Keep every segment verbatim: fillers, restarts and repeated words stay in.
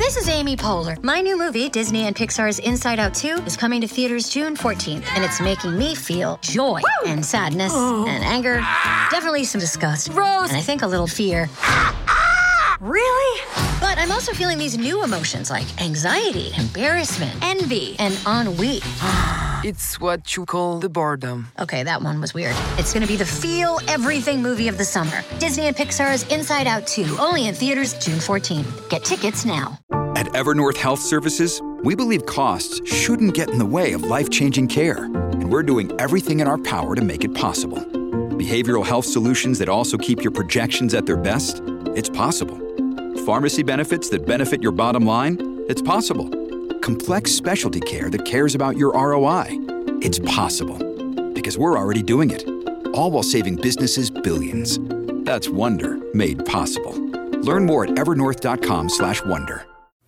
This is Amy Poehler. My new movie, Disney and Pixar's Inside Out two, is coming to theaters June fourteenth, and it's making me feel joy Woo! and sadness oh. and anger, definitely some disgust, Rose, and I think a little fear. Really? But I'm also feeling these new emotions like anxiety, embarrassment, envy, and ennui. It's what you call the boredom. Okay, that one was weird. It's gonna be the feel everything movie of the summer. Disney and Pixar's Inside Out two, only in theaters June fourteenth. Get tickets now. At Evernorth Health Services, we believe costs shouldn't get in the way of life-changing care, and we're doing everything in our power to make it possible. Behavioral health solutions that also keep your projections at their best? It's possible. Pharmacy benefits that benefit your bottom line? It's possible. Complex specialty care that cares about your R O I? It's possible. Because we're already doing it. All while saving businesses billions. That's Wonder made possible. Learn more at evernorth.com slash wonder.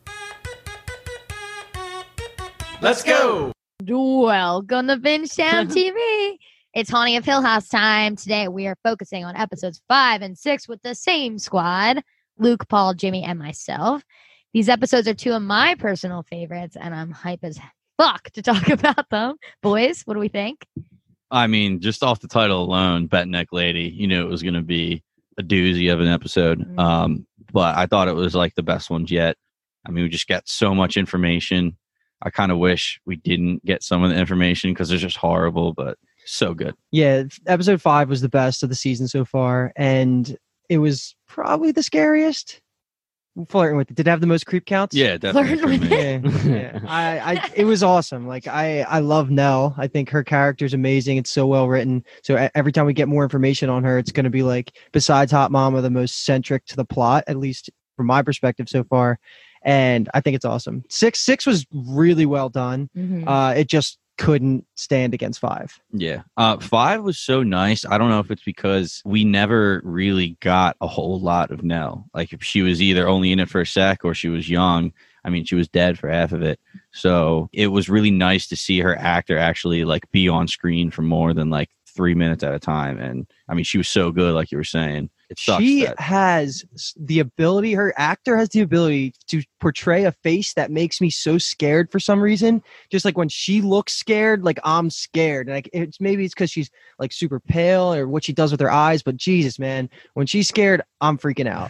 Let's go. Welcome to Bingetown T V. It's Haunting of Hill House time. Today we are focusing on episodes five and six with the same squad, Luke, Paul, Jimmy, and myself. These episodes are two of my personal favorites, and I'm hype as fuck to talk about them. Boys, what do we think? I mean, just off the title alone, Bet Neck Lady, you knew it was going to be a doozy of an episode. Mm-hmm. Um, but I thought it was like the best ones yet. I mean, we just got so much information. I kind of wish we didn't get some of the information because it's just horrible, but so good. Yeah, episode five was the best of the season so far, and it was probably the scariest. I'm flirting with it. Did it have the most creep counts? Yeah, definitely. yeah, yeah. I, I, it was awesome. Like I, I love Nell. I think her character is amazing. It's so well written. So every time we get more information on her, it's going to be like, besides Hot Mama, the most centric to the plot, at least from my perspective so far. And I think it's awesome. Six, six was really well done. Mm-hmm. Uh, it just couldn't stand against five. Yeah. Uh, five was so nice. I don't know if it's because we never really got a whole lot of Nell. Like if she was either only in it for a sec or she was young. I mean, she was dead for half of it. So it was really nice to see her actor actually like be on screen for more than like three minutes at a time. And I mean, she was so good, like you were saying. It sucks she that- has the ability, her actor has the ability to portray a face that makes me so scared for some reason. Just like when she looks scared, like I'm scared. Like it's maybe it's because she's like super pale or what she does with her eyes, but Jesus, man, when she's scared, I'm freaking out.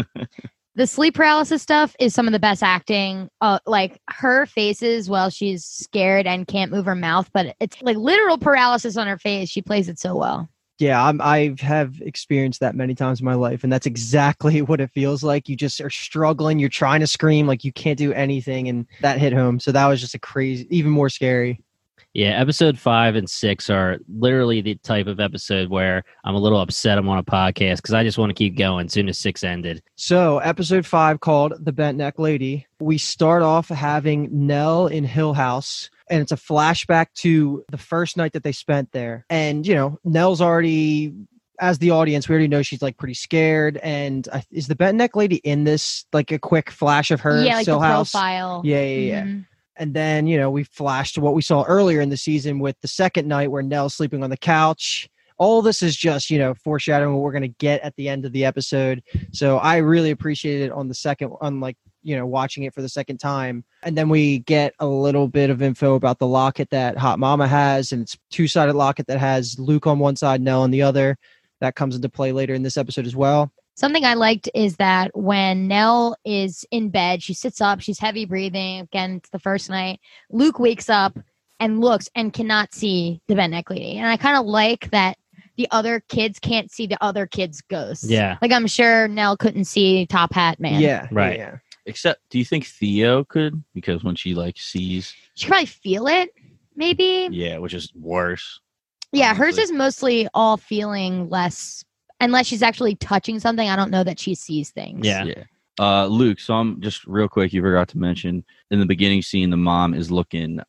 The sleep paralysis stuff is some of the best acting. Uh, like her faces while she's scared and can't move her mouth, but it's like literal paralysis on her face. She plays it so well. Yeah, I'm, I have experienced that many times in my life, and that's exactly what it feels like. You just are struggling. You're trying to scream, like you can't do anything, and that hit home. So that was just a crazy, even more scary. Yeah, episode five and six are literally the type of episode where I'm a little upset I'm on a podcast because I just want to keep going as soon as six ended. So episode five, called The Bent Neck Lady, we start off having Nell in Hill House. And it's a flashback to the first night that they spent there. And, you know, Nell's already, as the audience, we already know she's like pretty scared. And uh, is the Bent Neck Lady in this, like a quick flash of her? Yeah, like Hill the House? profile. Yeah, yeah, mm-hmm. yeah. And then, you know, we flashed to what we saw earlier in the season with the second night where Nell's sleeping on the couch. All this is just, you know, foreshadowing what we're going to get at the end of the episode. So I really appreciated it on the second, on like, you know, watching it for the second time. And then we get a little bit of info about the locket that Hot Mama has, and it's two-sided locket that has Luke on one side, Nell on the other. That comes into play later in this episode as well. Something I liked is that when Nell is in bed, she sits up, she's heavy breathing. Again, it's the first night. Luke wakes up and looks and cannot see the Bent Neck Lady. And I kind of like that the other kids can't see the other kids' ghosts. Yeah. Like I'm sure Nell couldn't see Top Hat Man. Yeah. Right. Yeah. Except, do you think Theo could? Because when she like sees, she could probably feel it, maybe. Yeah, which is worse. Yeah, honestly. hers is mostly all feeling less, unless she's actually touching something. I don't know that she sees things. Yeah. Yeah. Uh, Luke, so I'm just real quick. You forgot to mention in the beginning scene, the mom is looking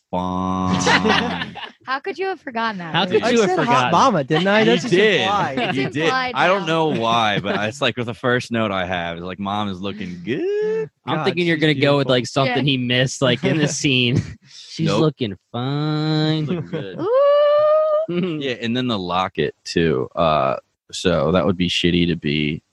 fine. How could you have forgotten that? How could I you have said forgotten? Hot Mama, didn't I? You That's just did. implied. It's You did. implied I don't now. know why, but it's like with the first note I have, it's like mom is looking good. I'm God, thinking you're she's going to go with beautiful. like something Yeah. he missed, like in the scene. She's Nope. looking fine. Looking good. Ooh. Yeah, and then the locket too. Uh, so that would be shitty to be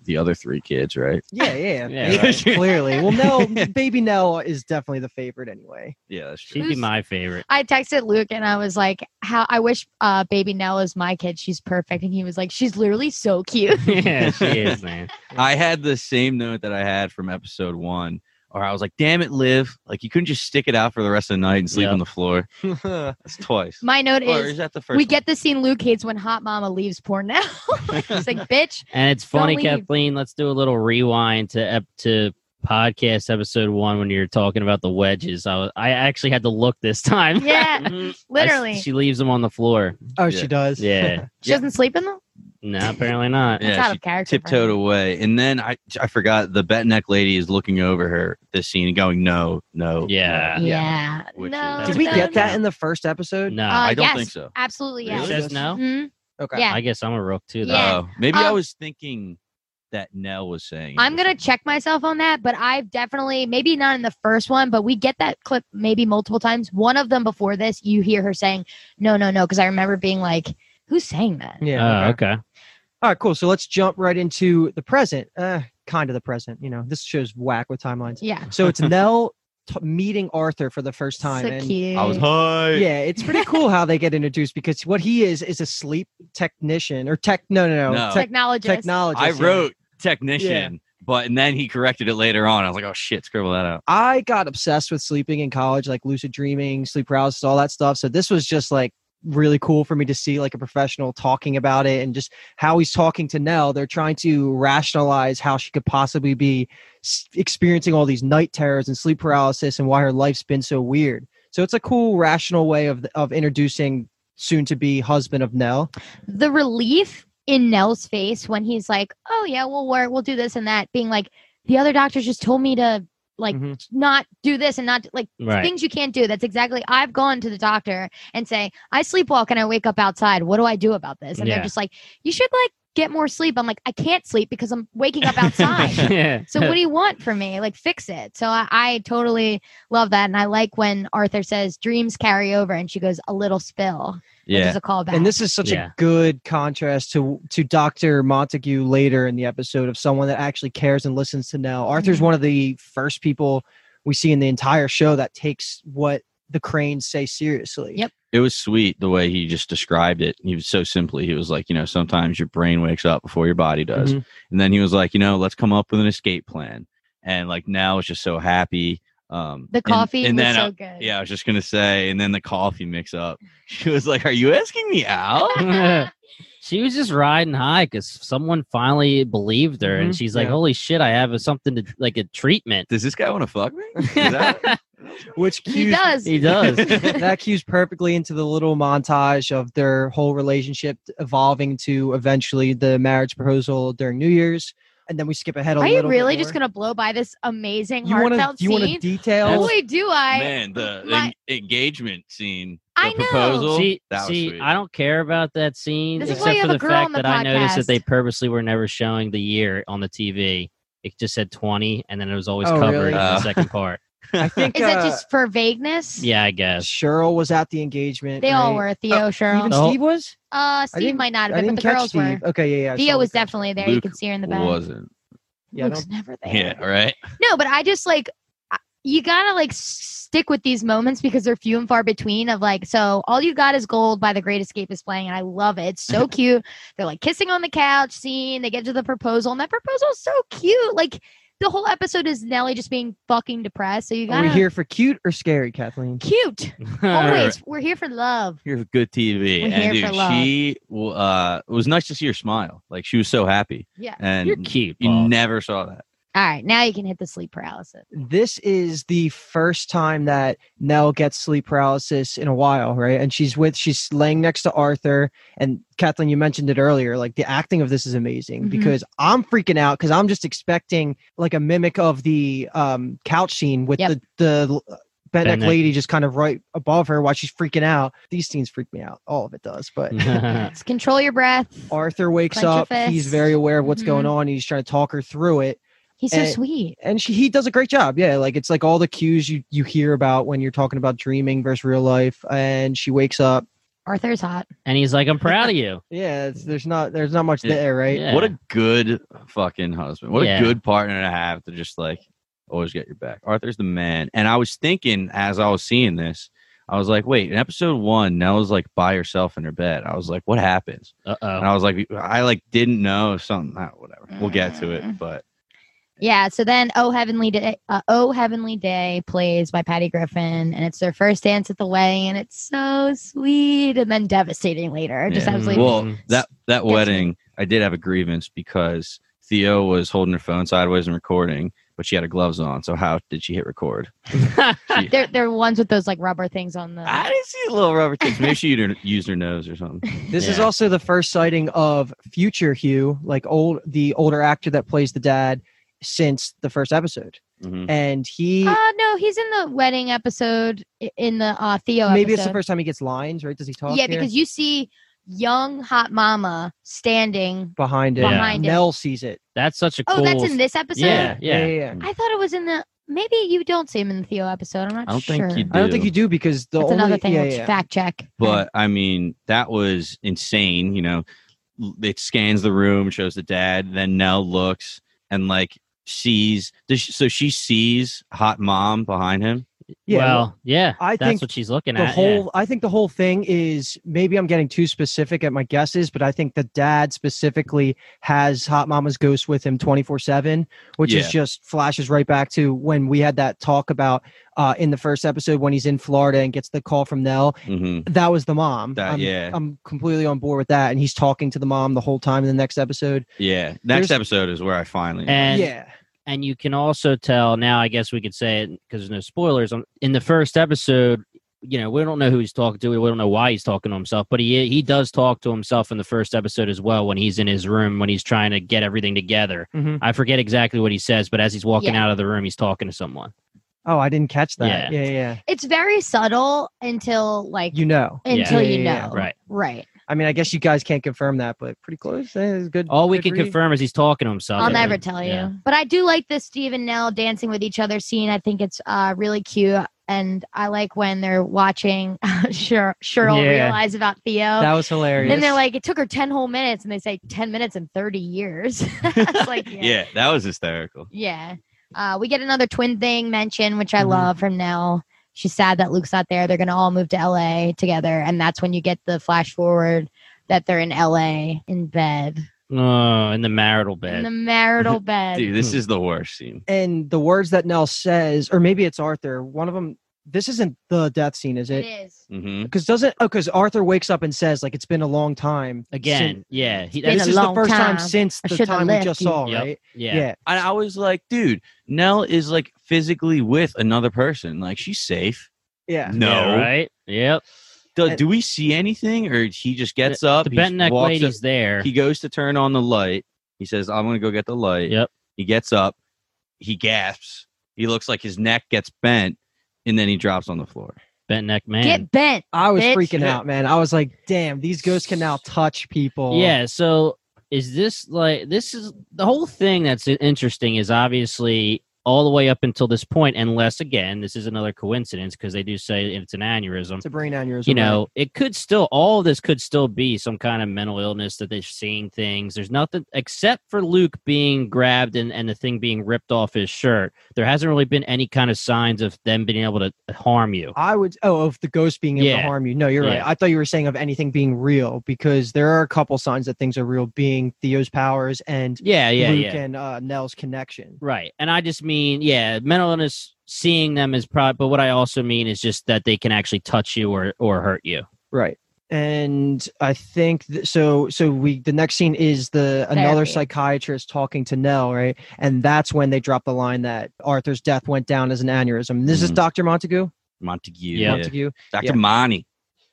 the other three kids, right? Yeah, yeah, Yeah, yeah. right. Clearly. Well, Nell, baby Nell is definitely the favorite anyway. Yeah, that's true. She'd be my favorite. I texted Luke and I was like, "How I wish uh, baby Nell is my kid. She's perfect." And he was like, "She's literally so cute." Yeah, she is, man. I had the same note that I had from episode one, or I was like, "Damn it, Liv! Like you couldn't just stick it out for the rest of the night and sleep Yep. on the floor." That's twice. My note Or is, is that the first? we one? get the scene Luke hates when Hot Mama leaves poor Nell. It's like, bitch. And it's Don't funny, leave. Kathleen. Let's do a little rewind to ep- to podcast episode one when you're talking about the wedges. I was, I actually had to look this time. Yeah, Mhm. I s- literally. she leaves them on the floor. Oh, Yeah. she does. Yeah. She doesn't sleep in them? No, apparently not. That's Yeah, out she of character. for tiptoed her. away, and then I I forgot the bet neck lady is looking over her this scene and going, "No, no, Yeah. no." Yeah. Which No. is- Did we no, get that no. in the first episode? No. Uh, I don't yes, think so. Absolutely, It yes. Really? says no? Mhm. Okay. Yeah. I guess I'm a rook too, though. Yeah. Oh, maybe I Um, was thinking that Nell was saying. it I'm or gonna something. check myself on that, but I've definitely, maybe not in the first one, but we get that clip maybe multiple times. One of them before this, you hear her saying, "No, no, no," because I remember being like, "Who's saying that?" Yeah. Oh, okay. okay. All right, cool. So let's jump right into the present. Uh, kind of the present. You know, this show's whack with timelines. Yeah, So it's Nell t- meeting Arthur for the first time. so and cute. I was high. yeah, it's pretty cool how they get introduced because what he is is a sleep technician or tech. No, no, no. No. Tech- Technologist. technologist. I yeah. wrote technician, but and then he corrected it later on. I was like, "Oh shit, scribble that out." I got obsessed with sleeping in college, like lucid dreaming, sleep paralysis, all that stuff. So this was just like really cool for me to see like a professional talking about it and just how he's talking to Nell. They're trying to rationalize how she could possibly be s- experiencing all these night terrors and sleep paralysis and why her life's been so weird. So it's a cool, rational way of of introducing soon to be husband of Nell. The relief in Nell's face when he's like, "Oh yeah, we'll work, we'll do this and that," being like, "The other doctors just told me to like Mhm. not do this and not like Right. things you can't do." That's exactly. I've gone to the doctor and say, "I sleepwalk and I wake up outside. What do I do about this?" And Yeah. they're just like, "You should like get more sleep." I'm like, "I can't sleep because I'm waking up outside." Yeah. So what do you want from me? Like, fix it. So I, I totally love that, and I like when Arthur says dreams carry over, and she goes, "A little spill." Which Yeah, is a callback. And this is such Yeah. a good contrast to to Doctor Montague later in the episode of someone that actually cares and listens to Nell. Arthur's Mhm. one of the first people we see in the entire show that takes what the Cranes say seriously. Yep. it was sweet the way he just described it. He was so simply. He was like, you know, sometimes your brain wakes up before your body does, Mhm. and then he was like, you know, let's come up with an escape plan. And like now, it's just so happy. Um, the and- coffee and, was then so uh, good. yeah, I was just gonna say, and then the coffee mix up. She was like, "Are you asking me out?" She was just riding high because someone finally believed her, and Mhm. she's like, Yeah. "Holy shit! I have a, something to like a treatment." Does this guy want to fuck me? Is that- Which He cues, does. He does. that cues perfectly into the little montage of their whole relationship evolving to eventually the marriage proposal during New Year's. And then we skip ahead a Are you little really bit just more. gonna blow by this amazing You want heartfelt to you want to scene? detail? Boy, do I! Man, the My- en- engagement scene, the I know. proposal. See, that was see, sweet. I don't care about that scene This is why except you for have a the girl on fact the that I noticed that podcast. they purposely were never showing the year on the T V. It just said twenty, and then it was always Oh, covered really? in the Uh. second part. I think Is uh, it just for vagueness? Yeah, I guess. Cheryl was at the engagement. They all right? were. Theo, Oh, Cheryl. Even The whole- Steve was? Uh, I Steve didn't- might not I have been, didn't but the catch girls Steve. were. Okay, yeah, yeah. I Theo saw was the picture. definitely there. you Luke could see her in the back. wasn't. Yeah, I Luke's don't- never there. Yeah, right. No, but I just like I- you gotta like stick with these moments because they're few and far between. Of like, so All You Got Is Gold by The Great Escape is playing, and I love it. It's so cute. They're like kissing on the couch scene. They get to the proposal, and that proposal is so cute. Like the whole episode is Nellie just being fucking depressed. So you Are gotta we here for cute or scary, Kathleen? cute. Always, we're here for love. Here's good T V. We're and here dude, for love. she w- uh, it was nice to see her smile. Like she was so happy, Yeah. and You're cute. you Paul. never saw that. All right, now you can hit the sleep paralysis. This is the first time that Nell gets sleep paralysis in a while, right? And she's with, she's laying next to Arthur. And Kathleen, you mentioned it earlier. Like the acting of this is amazing Mhm. because I'm freaking out because I'm just expecting like a mimic of the um, couch scene with Yep. the the uh, Bentneck Bentneck. lady just kind of right above her while she's freaking out. These scenes freak me out. All of it does, but. Let's control your breath. Arthur wakes Clench your up. He's fist. very aware of what's Mhm. going on. He's trying to talk her through it. He's so Eh, sweet. And she, he does a great job. Yeah, like it's like all the cues you you hear about when you're talking about dreaming versus real life. And she wakes up, Arthur's hot. And he's like, I'm proud of you. Yeah, it's, there's not there's not much Yeah. there, right? Yeah. What a good fucking husband. What Yeah. a good partner to have to just like always get your back. Arthur's the man. And I was thinking as I was seeing this, I was like, wait, in episode one, Nell's like by herself in her bed. I was like, what happens? Uh And oh. I was like, I like didn't know something. ah, Whatever. We'll get to it. But Yeah, so then Oh Heavenly Day, uh, Oh Heavenly Day plays by Patty Griffin, and it's their first dance at the wedding, and it's so sweet and then devastating later. Just Yeah. absolutely. well, Mhm. that that me. wedding, I did have a grievance because Theo was holding her phone sideways and recording, but she had her gloves on. So how did she hit record? She- They're they're ones with those like rubber things on the. I didn't see the little rubber tips. Maybe she used her, used her nose or something. This is Yeah. also the first sighting of future Hugh, like old the older actor that plays the dad since the first episode. Mhm. And he Uh no, he's in the wedding episode i- in the uh Theo maybe it's the episode. first time he gets lines, right? Does he talk? Yeah, here? because you see young hot mama standing. behind it. Yeah. Behind it. Nell sees it. That's such a Oh, cool. that's in this episode. Yeah, yeah. yeah. I thought it was in the. Maybe you don't see him in the Theo episode. I'm not I don't sure. think you do. I don't think you do because the That's only another thing. yeah, Let's yeah. fact check. But I mean, that was insane. You know, L- it scans the room, shows the dad. Then Nell looks and like sees. Does she, so she sees hot mom behind him. Yeah, well, yeah. I that's think what she's looking the at. whole I think the whole thing is maybe I'm getting too specific at my guesses, but I think the dad specifically has Hot Mama's ghost with him twenty-four seven, which is Yeah. just flashes right back to when we had that talk about uh in the first episode when he's in Florida and gets the call from Nell. hmm That was the mom. That- I'm, yeah. I'm completely on board with that. And he's talking to the mom the whole time in the next episode. Yeah. Next There's- episode is where I finally. And yeah. and you can also tell now. I guess we could say it because there's no spoilers. um, In the first episode, you know, we don't know who he's talking to. We don't know why he's talking to himself, but he he does talk to himself in the first episode as well when he's in his room when he's trying to get everything together. Mhm. I forget exactly what he says, but as he's walking Yeah. out of the room, he's talking to someone. Oh, I didn't catch that. Yeah. Yeah, yeah. It's very subtle until like You know. until Yeah, you yeah, yeah, know. right. Right. I mean, I guess you guys can't confirm that, but pretty close. Eh, it's good. All we good can read. confirm is he's talking to himself. I'll I never think. tell you. Yeah. But I do like the Steve and Nell dancing with each other scene. I think it's uh, really cute. And I like when they're watching Cheryl, Cheryl Yeah. realize about Theo. That was hilarious. And they're like, it took her ten whole minutes. And they say ten minutes and thirty years. It's like, yeah. Yeah, that was hysterical. Yeah. Uh, we get another twin thing mentioned, which I Mhm. love from Nell. She's sad that Luke's not there. They're going to all move to L A together. And that's when you get the flash forward that they're in L A in bed, Oh, in the marital in bed. the marital bed. Dude, this is the worst scene. and the words that Nell says, or maybe it's Arthur, one of them, this isn't the death scene, is It it? is. hmm Because doesn't, oh, because Arthur wakes up and says, like, it's been a long time. Again, sin- yeah, he, been this a is the long first time, time. since I the should've time we left just you. saw, Yep. right? yeah. Yeah. And I was like, dude, Nell is like physically with another person. Like she's safe. Yeah. No. Yeah, right. Yep. Do, And- do we see anything, or he just gets up? The he bent neck walks lady's up- there. He goes to turn on the light. He says, "I'm going to go get the light." Yep. He gets up. He gasps. He looks like his neck gets bent, and then he drops on the floor. Bent neck man. Get bent. I was Bitch. freaking out, man. I was like, damn, these ghosts can now touch people. Yeah. So is this like this is the whole thing that's interesting is obviously all the way up until this point, unless again this is another coincidence because they do say it's an aneurysm. It's a brain aneurysm. You right? know, it could still all of this could still be some kind of mental illness that they're seeing things. There's nothing except for Luke being grabbed and, and the thing being ripped off his shirt. There hasn't really been any kind of signs of them being able to harm you. I would, oh, of the ghost being able to Yeah. harm you. No, you're right. Yeah. I thought you were saying of anything being real because there are a couple signs that things are real, being Theo's powers and Yeah, yeah, Luke yeah. and uh, Nell's connection. Right. And I just mean, yeah, mental illness, seeing them is probably, but what I also mean is just that they can actually touch you or, or hurt you. Right. And I think th- so. So we the next scene is the another Therapy. psychiatrist talking to Nell, right? And that's when they drop the line that Arthur's death went down as an aneurysm. This is Mhm. Doctor Montague. Montague. Yeah. Montague. Doctor Yeah. Monty.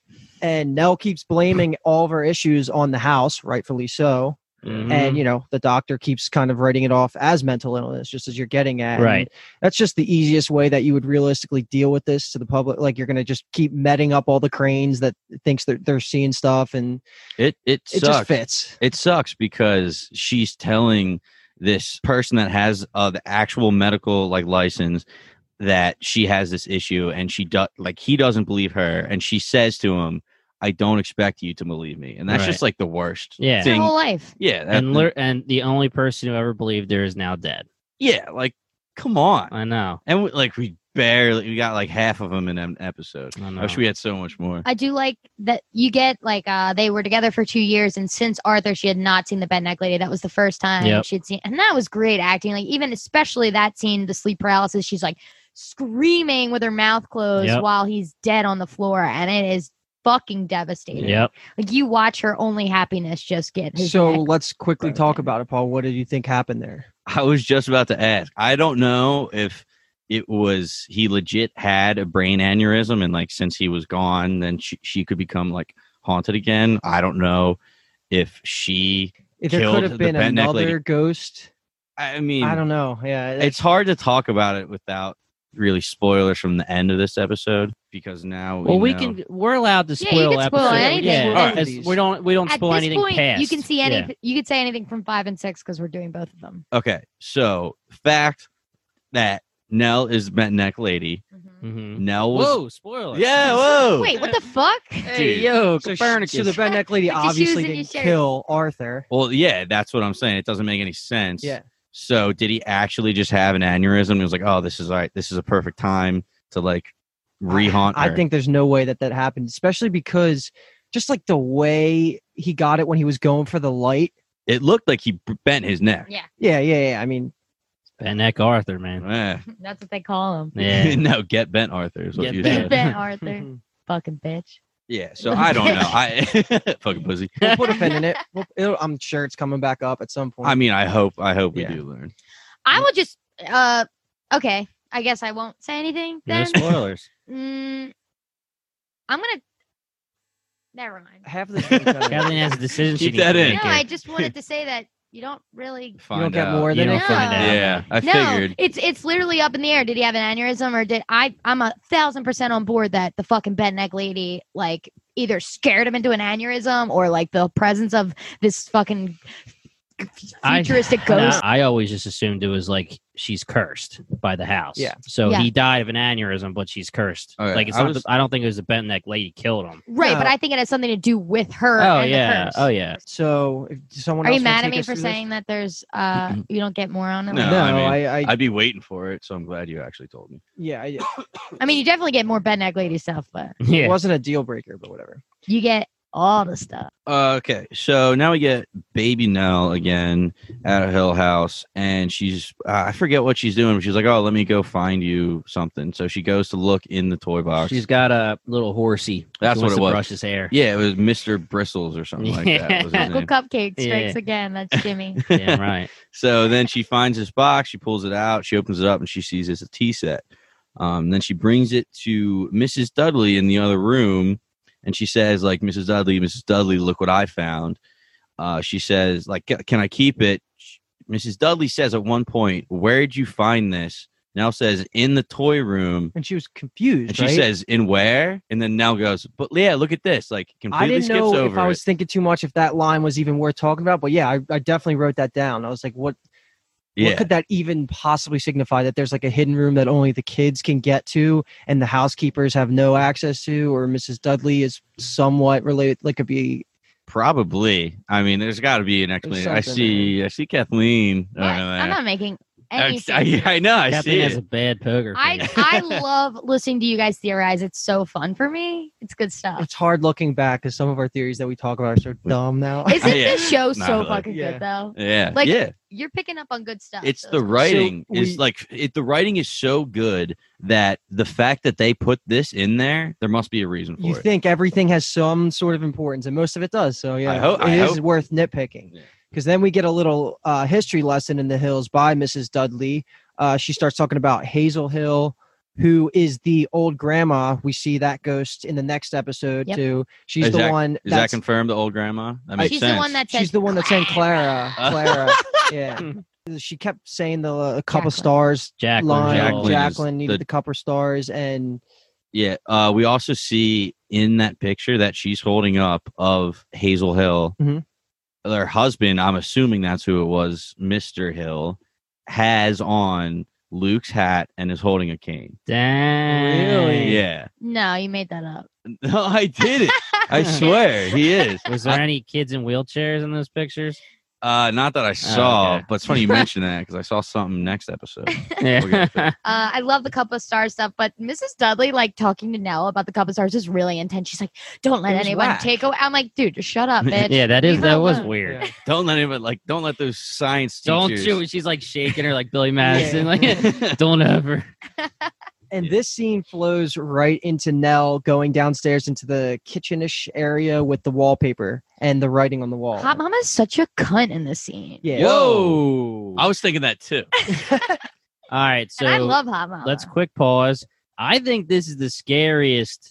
And Nell keeps blaming all of her issues on the house, rightfully so. Mhm. And you know the doctor keeps kind of writing it off as mental illness, just as you're getting at. Right. And that's just the easiest way that you would realistically deal with this to the public. Like you're going to just keep metting up all the cranes that thinks that they're seeing stuff, and It it it sucks. just fits. It sucks because she's telling this person that has uh, the actual medical like license that she has this issue, and she does like he doesn't believe her, and she says to him, I don't expect you to believe me. And that's Right. just like the worst Yeah. Her thing. whole life. Yeah. That, and lear- and the only person who ever believed her is now dead. yeah. Like, come on. I know. And we, like, we barely, we got like half of them in an episode. I I know. wish we had so much more. I do like that you get like uh they were together for two years, and since Arthur, she had not seen the bed neck lady. That was the first time Yep. she'd seen, and that was great acting. Like even especially that scene, the sleep paralysis. She's like screaming with her mouth closed Yep. while he's dead on the floor, and it is fucking devastating. Yep. Like you watch her only happiness just get his So neck. let's quickly broken. talk about it, Paul. What did you think happened there? I was just about to ask. I don't know if it was he legit had a brain aneurysm, and like since he was gone, then she, she could become like haunted again. I don't know if she. If there Killed could have the been bent neck another lady. ghost. I mean, I don't know. Yeah, it's hard to talk about it without really spoilers from the end of this episode because now Well, we know- can. We're allowed to Yeah, you spoil can spoil episodes. anything Yeah, with as- these. we don't. We don't At spoil this anything point, past. you can see any. Yeah. You could say anything from five and six because we're doing both of them. Okay, so fact that Nell is bent neck lady. Mhm. Nell was. Whoa! Spoiler. Yeah, whoa. Wait, what the fuck? Hey, yo, So, she- Copernicus. so the bed neck lady Put your shoes obviously in your didn't shirt. kill Arthur. Well, yeah, that's what I'm saying. It doesn't make any sense. Yeah. So did he actually just have an aneurysm? He was like, "Oh, this is all right. This is a perfect time to like re-haunt her." I think there's no way that that happened, especially because just like the way he got it when he was going for the light. it looked like he b- bent his neck. Yeah, Yeah, yeah, yeah. I mean, Van Neck Arthur, man. Eh. that's what they call him. Yeah. no, get bent, Arthur. Is what Get you bent. said. Ben Arthur, fucking bitch. Yeah. So I don't know. I fucking pussy. we'll put a pin in it. We'll, it'll, I'm sure it's coming back up at some point. I mean, I hope. I hope we Yeah. do learn. I will just. Uh, okay. I guess I won't say anything No then. spoilers. Mm, I'm gonna. Never mind. half of this. is gonna- Kathleen has a decision. she Keep needs that to in. No, make I here. just wanted to say that you don't really. Find you don't get out. more You than don't it. find out. Yeah, I no, figured. it's it's literally up in the air. Did he have an aneurysm or did I? I'm a thousand percent on board that the fucking bed neck lady like either scared him into an aneurysm or like the presence of this fucking I- futuristic I, ghost. I always just assumed it was like she's cursed by the house. Yeah. So Yeah. he died of an aneurysm, but she's cursed. Okay, Like it's I not. was- the- I don't think it was the bent neck lady killed him. Right, No. but I think it has something to do with her. Oh and yeah. The curse. Oh yeah. So, if someone Are else you wanna mad at take me us for through this? saying that there's uh you don't get more on it? No. No, I mean, I, I, I'd be waiting for it, so I'm glad you actually told me. yeah, I, I mean, you definitely get more bed neck lady stuff, but it Yeah. wasn't a deal breaker, but whatever. you get all the stuff. Uh, okay, so now we get baby Nell again at a Hill House, and she's uh, I forget what she's doing. But she's like, "Oh, let me go find you something." So she goes to look in the toy box. She's got a little horsey. That's She what wants it to was. Brush his hair. Yeah, it was Mister Bristles or something like that. Was his Uncle name. Cupcake Yeah. strikes again. That's Jimmy. Yeah. Right. So then she finds this box. She pulls it out. She opens it up, and she sees it's a tea set. Um, then she brings it to Missus Dudley in the other room, and she says, like, Missus Dudley, Missus Dudley, look what I found. Uh, she says, like, "Ca- can I keep it? Missus Dudley says at one point, where'd you find this? Nell says, in the toy room. And she was confused. And she right? says, in where? And then Nell goes, but yeah, look at this. Like, completely I didn't skips know over if I it. was thinking too much, if that line was even worth talking about. But yeah, I, I definitely wrote that down. I was like, what, Yeah. what could that even possibly signify? That there's like a hidden room that only the kids can get to and the housekeepers have no access to, or Missus Dudley is somewhat related, like could be. Probably. I mean, there's got to be an explanation. I something see. I see Kathleen. What? over I'm there. not making I, any I, sense. I know. I Kathleen see has it. a bad poker I face. I love listening to you guys theorize. It's so fun for me. It's good stuff. It's hard looking back because some of our theories that we talk about are so dumb now. Isn't Yeah. this show Not so really. fucking Yeah. good though? Yeah. Like, yeah. You're picking up on good stuff. It's so the cool. writing So is we- like it, the writing is so good that the fact that they put this in there, there must be a reason for You it. think everything has some sort of importance, and most of it does. So yeah, I hope- it I is hope- worth nitpicking. Yeah. Because then we get a little uh, history lesson in the Hills by Missus Dudley. Uh, she starts talking about Hazel Hill, who is the old grandma. We see that ghost in the next episode Yep. too. She's Is the that- one. Is that that's- confirmed? The old grandma? That makes She's sense. the one that said She's the one that's saying Clara. Uh. Clara. Yeah. She kept saying the uh, a couple Jacqueline. stars Jacqueline. line. Jacqueline Jacqueline, is needed the- the couple stars, and Yeah. Uh, we also see in that picture that she's holding up of Hazel Hill, Mhm. their husband, I'm assuming that's who it was, Mister Hill, has on Luke's hat and is holding a cane. Dang. Really? Yeah. No, you made that up. No, I did it. I swear he is. Was there any kids in wheelchairs in those pictures? Uh, not that I saw, okay. but it's funny you mention that because I saw something next episode. Yeah. We'll get there. Uh, I love the cup of stars stuff, but Missus Dudley, like talking to Nell about the cup of stars, is really intense. She's like, "Don't let It was anyone whack. take away." I'm like, "Dude, just shut up, bitch." Yeah, that is Leave her that was alone. weird. Yeah. Don't let anyone like. Don't let those science Don't teachers. shoot. She's like shaking her like Billy Madison. Yeah. Like, don't ever. And this scene flows right into Nell going downstairs into the kitchenish area with the wallpaper and the writing on the wall. Hot Mama's such a cunt in this scene. Yeah. Whoa! I was thinking that too. All right, so and I love Hot Mama. let's quick pause. I think this is the scariest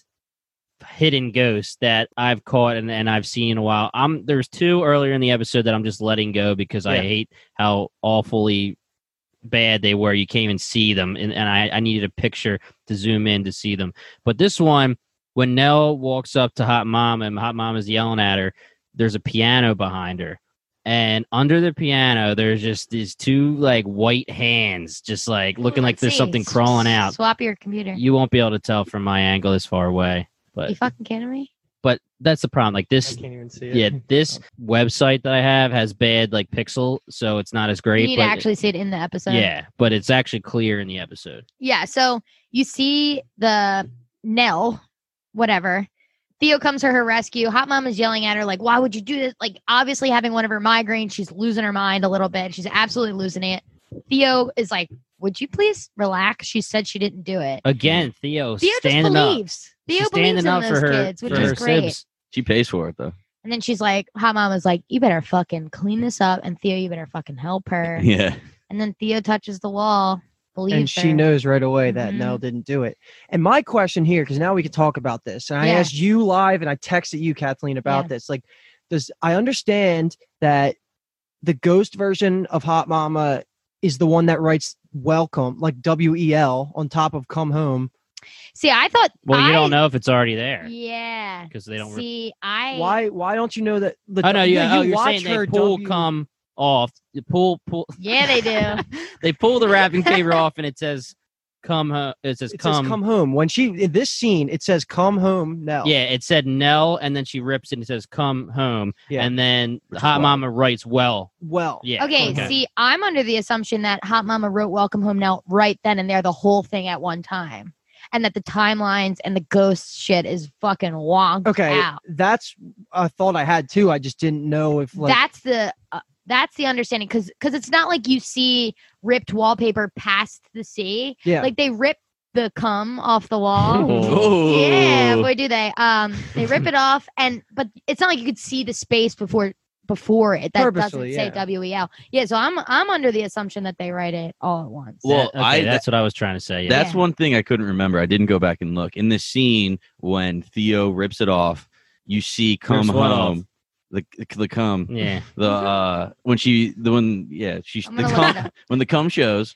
hidden ghost that I've caught and, and I've seen in a while. I'm there's two earlier in the episode that I'm just letting go because I Yeah. hate how awfully bad they were. You can't even see them, and, and I, I needed a picture to zoom in to see them. But this one, when Nell walks up to Hot Mama and Hot Mama's yelling at her, there's a piano behind her. And under the piano, there's just these two like white hands, just like looking like Let's there's see. something crawling out. Swap your computer. You, You won't be able to tell from my angle this far away, but fucking kidding me? but that's the problem. Like I this, can't even see it. yeah, this website that I have has bad like pixel, so it's not as You great. need to but actually see it in the episode. yeah, but it's actually clear in the episode. Yeah. So you see the Nell, whatever. Theo comes to her rescue. Hot Mama's yelling at her, like, "Why would you do this?" Like, obviously having one of her migraines, she's losing her mind a little bit. She's absolutely losing it. Theo is like, "Would you please relax?" She said she didn't do it. Again, Theo, Theo just standing up. believes. Theo She's believes standing in up those for her, kids, which for is her great. sibs. She pays for it though. And then she's like, Hot Mama's like, "You better fucking clean this up," and Theo, you better fucking help her. Yeah. And then Theo touches the wall, believes And she her. knows right away that Mhm. Nell didn't do it. And my question here, because now we can talk about this, and I Yeah. asked you live and I texted you, Kathleen, about Yeah. this. Like, does I understand that the ghost version of Hot Mama is the one that writes welcome, like W E L, on top of come home. See, I thought. Well, you I, don't know if it's already there Yeah. because they don't. re- See, I. Why Why don't you know that? The, oh no, yeah, you oh, you're watch saying her they pull W- come off, you pull pull. Yeah, they do. They pull the wrapping paper off, and it says "come home." It says It "come." says come home. When she in this scene, it says come home Nell. Yeah, it said Nell, and then she rips it and it says "come home," Yeah. and then Which is Hot wild. Mama writes "well." Well, Yeah. Okay, see, I'm under the assumption that Hot Mama wrote Welcome Home Now right then and there, the whole thing at one time. And that the timelines and the ghost shit is fucking wonked Okay, out. that's a thought I had too. I just didn't know if like that's the uh, that's the understanding because because it's not like you see ripped wallpaper past the sea. yeah. Like they rip the cum off the wall. Oh. Yeah, boy, do they. Um, they rip it off, and but it's not like you could see the space before before it. That doesn't Purposely, say yeah. W E L. Yeah, so I'm I'm under the assumption that they write it all at once. Well, That- okay, I- that's what I was trying to say. Yeah. That's Yeah. one thing I couldn't remember. I didn't go back and look. In the scene when Theo rips it off, you see come Rips what off? home. The the cum. yeah. The uh when she the one yeah, she I'm the gonna look it cum, up. when the cum shows,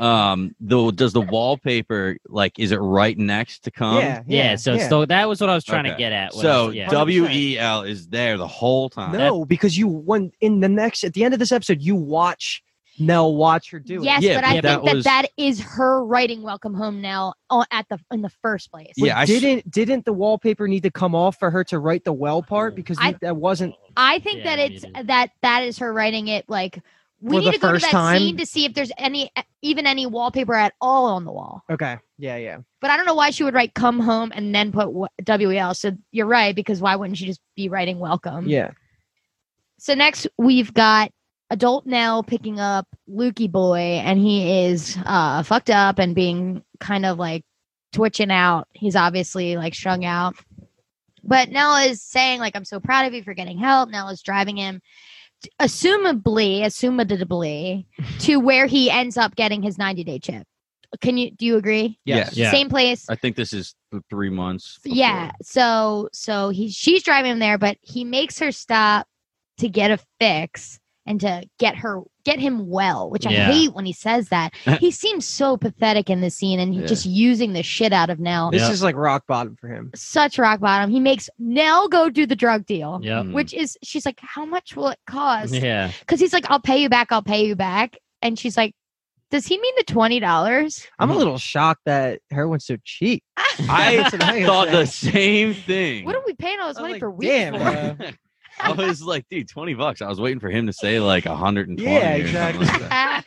um the does the wallpaper like is it right next to cum? yeah, Yeah, so yeah. so that was what I was trying to Okay. get at. what I So was- yeah. W E L is there the whole time. No, because you when in the next at the end of this episode, you watch Nell watch her do it. Yes, Yeah, but I but think that that was- that is her writing "Welcome Home Now" o- at the in the first place. Yeah, I s- didn't didn't the wallpaper need to come off for her to write the well part because I- that wasn't I think Yeah, that it's maybe. that that is her writing it like we For need the to go to first that time? scene to see if there's any even any wallpaper at all on the wall. okay. Yeah, yeah. But I don't know why she would write "come home" and then put w- W E L. So you're right because why wouldn't she just be writing "welcome"? Yeah. So next we've got adult Nell picking up Lukey boy, and he is uh fucked up and being kind of like twitching out. He's obviously like strung out. But Nell is saying like, "I'm so proud of you for getting help." Nell is driving him, t- assumably, assumably, to where he ends up getting his ninety day chip. Can you do you agree? Yes. Yeah. Same place. I think this is th- three months. Yeah. before. So so he she's driving him there, but he makes her stop to get a fix and to get her get him well, which Yeah. I hate when he says that. He seems so pathetic in this scene and he's Yeah. just using the shit out of Nell. This Yeah. is like rock bottom for him. Such rock bottom. He makes Nell go do the drug deal. Yeah. Mm. Which is she's like, "How much will it cost?" Yeah. Because he's like, "I'll pay you back, I'll pay you back." And she's like, "Does he mean the twenty dollars?" I'm a little shocked that heroin's so cheap. I That's what I thought the say. same thing. What are we paying all this I was money like, for weed damn, for? uh, I was like, dude, twenty bucks. I was waiting for him to say like one hundred twenty. Yeah, or something exactly. like that.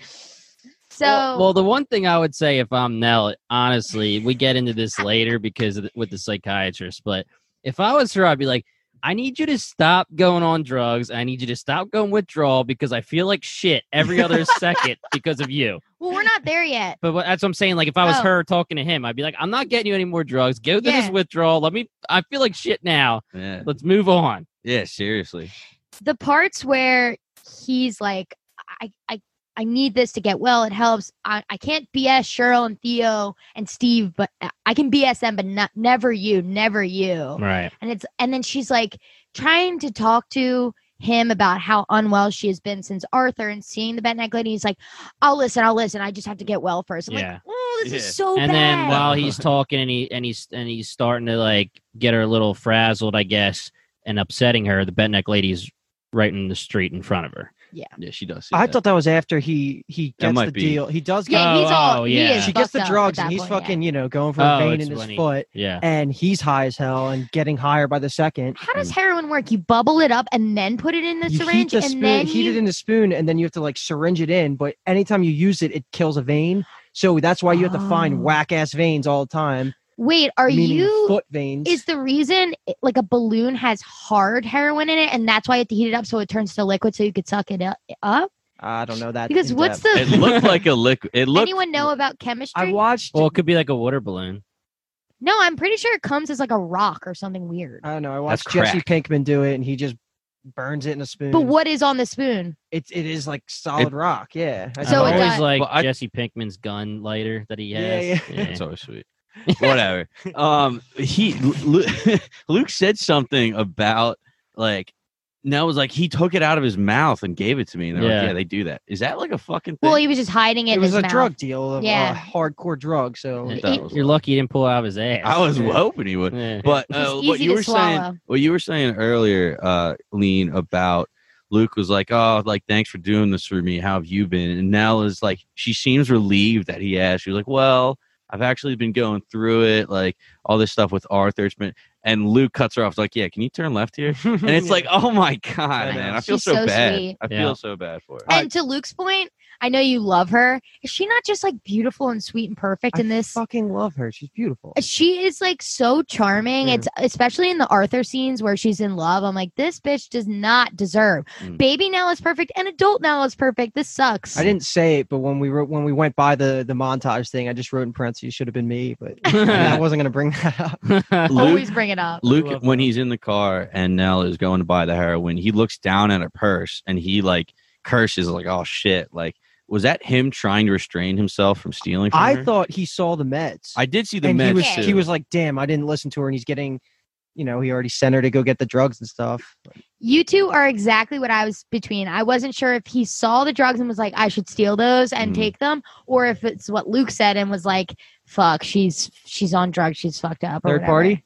so well, well, the one thing I would say if I'm Nell, honestly, we get into this later because of the, with the psychiatrist, but if I was her, I'd be like, I need you to stop going on drugs. I need you to stop going withdrawal because I feel like shit every other second because of you. well, we're not there yet. But what, that's what I'm saying. Like if I was Oh. her talking to him, I'd be like, I'm not getting you any more drugs. Go through Yeah. this withdrawal. Let me. I feel like shit now. Yeah. Let's move on. Yeah, seriously. The parts where he's like, I, I, I need this to get well. It helps. I, I can't B S Cheryl and Theo and Steve, but I can B S them, but not never you, never you. Right. And it's and then she's like trying to talk to him about how unwell she has been since Arthur and seeing the bent neck lady. He's like, I'll listen, I'll listen. I just have to get well first. I'm Yeah. like, oh, this Yeah. is so And bad. then while he's talking and he and he's and he's starting to like get her a little frazzled, I guess, and upsetting her, the bent neck lady's right in the street in front of her. Yeah, she does. I that. thought that was after he he That gets might the be. deal. He does get. yeah, Oh, he's all oh, he yeah. is She gets the fucked up drugs at and that he's point, yeah. fucking you know going for Oh, a vein it's in his when he- foot, Yeah. and he's high as hell and getting higher by the second. How does heroin work? You bubble it up and then put it in the You heat syringe, the and spoon, then heat you... it in the spoon, and then you have to like syringe it in. But anytime you use it, it kills a vein. So that's why you have to Oh. find whack ass veins all the time. Wait, are meaning you? foot veins? Is the reason it- like a balloon has hard heroin in it, and that's why you have to heat it up so it turns to liquid so you could suck it up? up? I don't know that. Because in what's depth. the? It looked like a liquid. It looked. Anyone know about chemistry? I watched. Well, it could be like a water balloon. No, I'm pretty sure it comes as like a rock or something weird. I don't know. I That's watched Jesse crack. Pinkman do it, and he just burns it in a spoon. But what is on the spoon? It it is like solid rock. Yeah. I So I've it don't know. always does- like Well, I- Jesse Pinkman's gun lighter that he Yeah, has. yeah. It's always sweet. Whatever. Um, he Lu- Luke said something about like. Nell was like, he took it out of his mouth and gave it to me. And they're Yeah. like, yeah, they do that. Is that like a fucking thing? Well, he was just hiding it. It in was his a mouth. drug deal of Yeah. uh, hardcore drug. So I thought it was You're like- lucky you didn't pull it out of his ass. I was Yeah. hoping he would. Yeah. But It's uh, just what easy you to were saying, swallow. what you were saying earlier, uh, Lean, about Luke was like, oh, like thanks for doing this for me. How have you been? And Nell is like, she seems relieved that he asked. She was like, well, I've actually been going through it, like all this stuff with Arthur. It's been, and Luke cuts her off, like, yeah, can you turn left here? And it's like, oh my god, I know. man, I feel She's so, so bad. sweet. I Yeah. feel so bad for her. And to Luke's point, I know you love her. Is she not just like beautiful and sweet and perfect I in this? fucking love her. She's beautiful. She is like so charming. Yeah. It's especially in the Arthur scenes where she's in love. I'm like, this bitch does not deserve. Mm. Baby Nell is perfect and adult Nell is perfect. This sucks. I didn't say it, but when we wrote when we went by the the montage thing, I just wrote in parentheses should have been me, but I wasn't gonna bring that up. Luke, always bring it up. Luke, love when Nell. he's in the car and Nell is going to buy the heroin, he looks down at her purse and he like curses, like, "Oh shit!" Like, was that him trying to restrain himself from stealing? From I her? thought he saw the meds. I did see the and meds he was too. he was like, damn, I didn't listen to her, and he's getting, you know, he already sent her to go get the drugs and stuff. You two are exactly what I was between. I wasn't sure if he saw the drugs and was like, I should steal those and Mhm. take them, or if it's what Luke said and was like, fuck, she's she's on drugs, she's fucked up. Or Third whatever. party.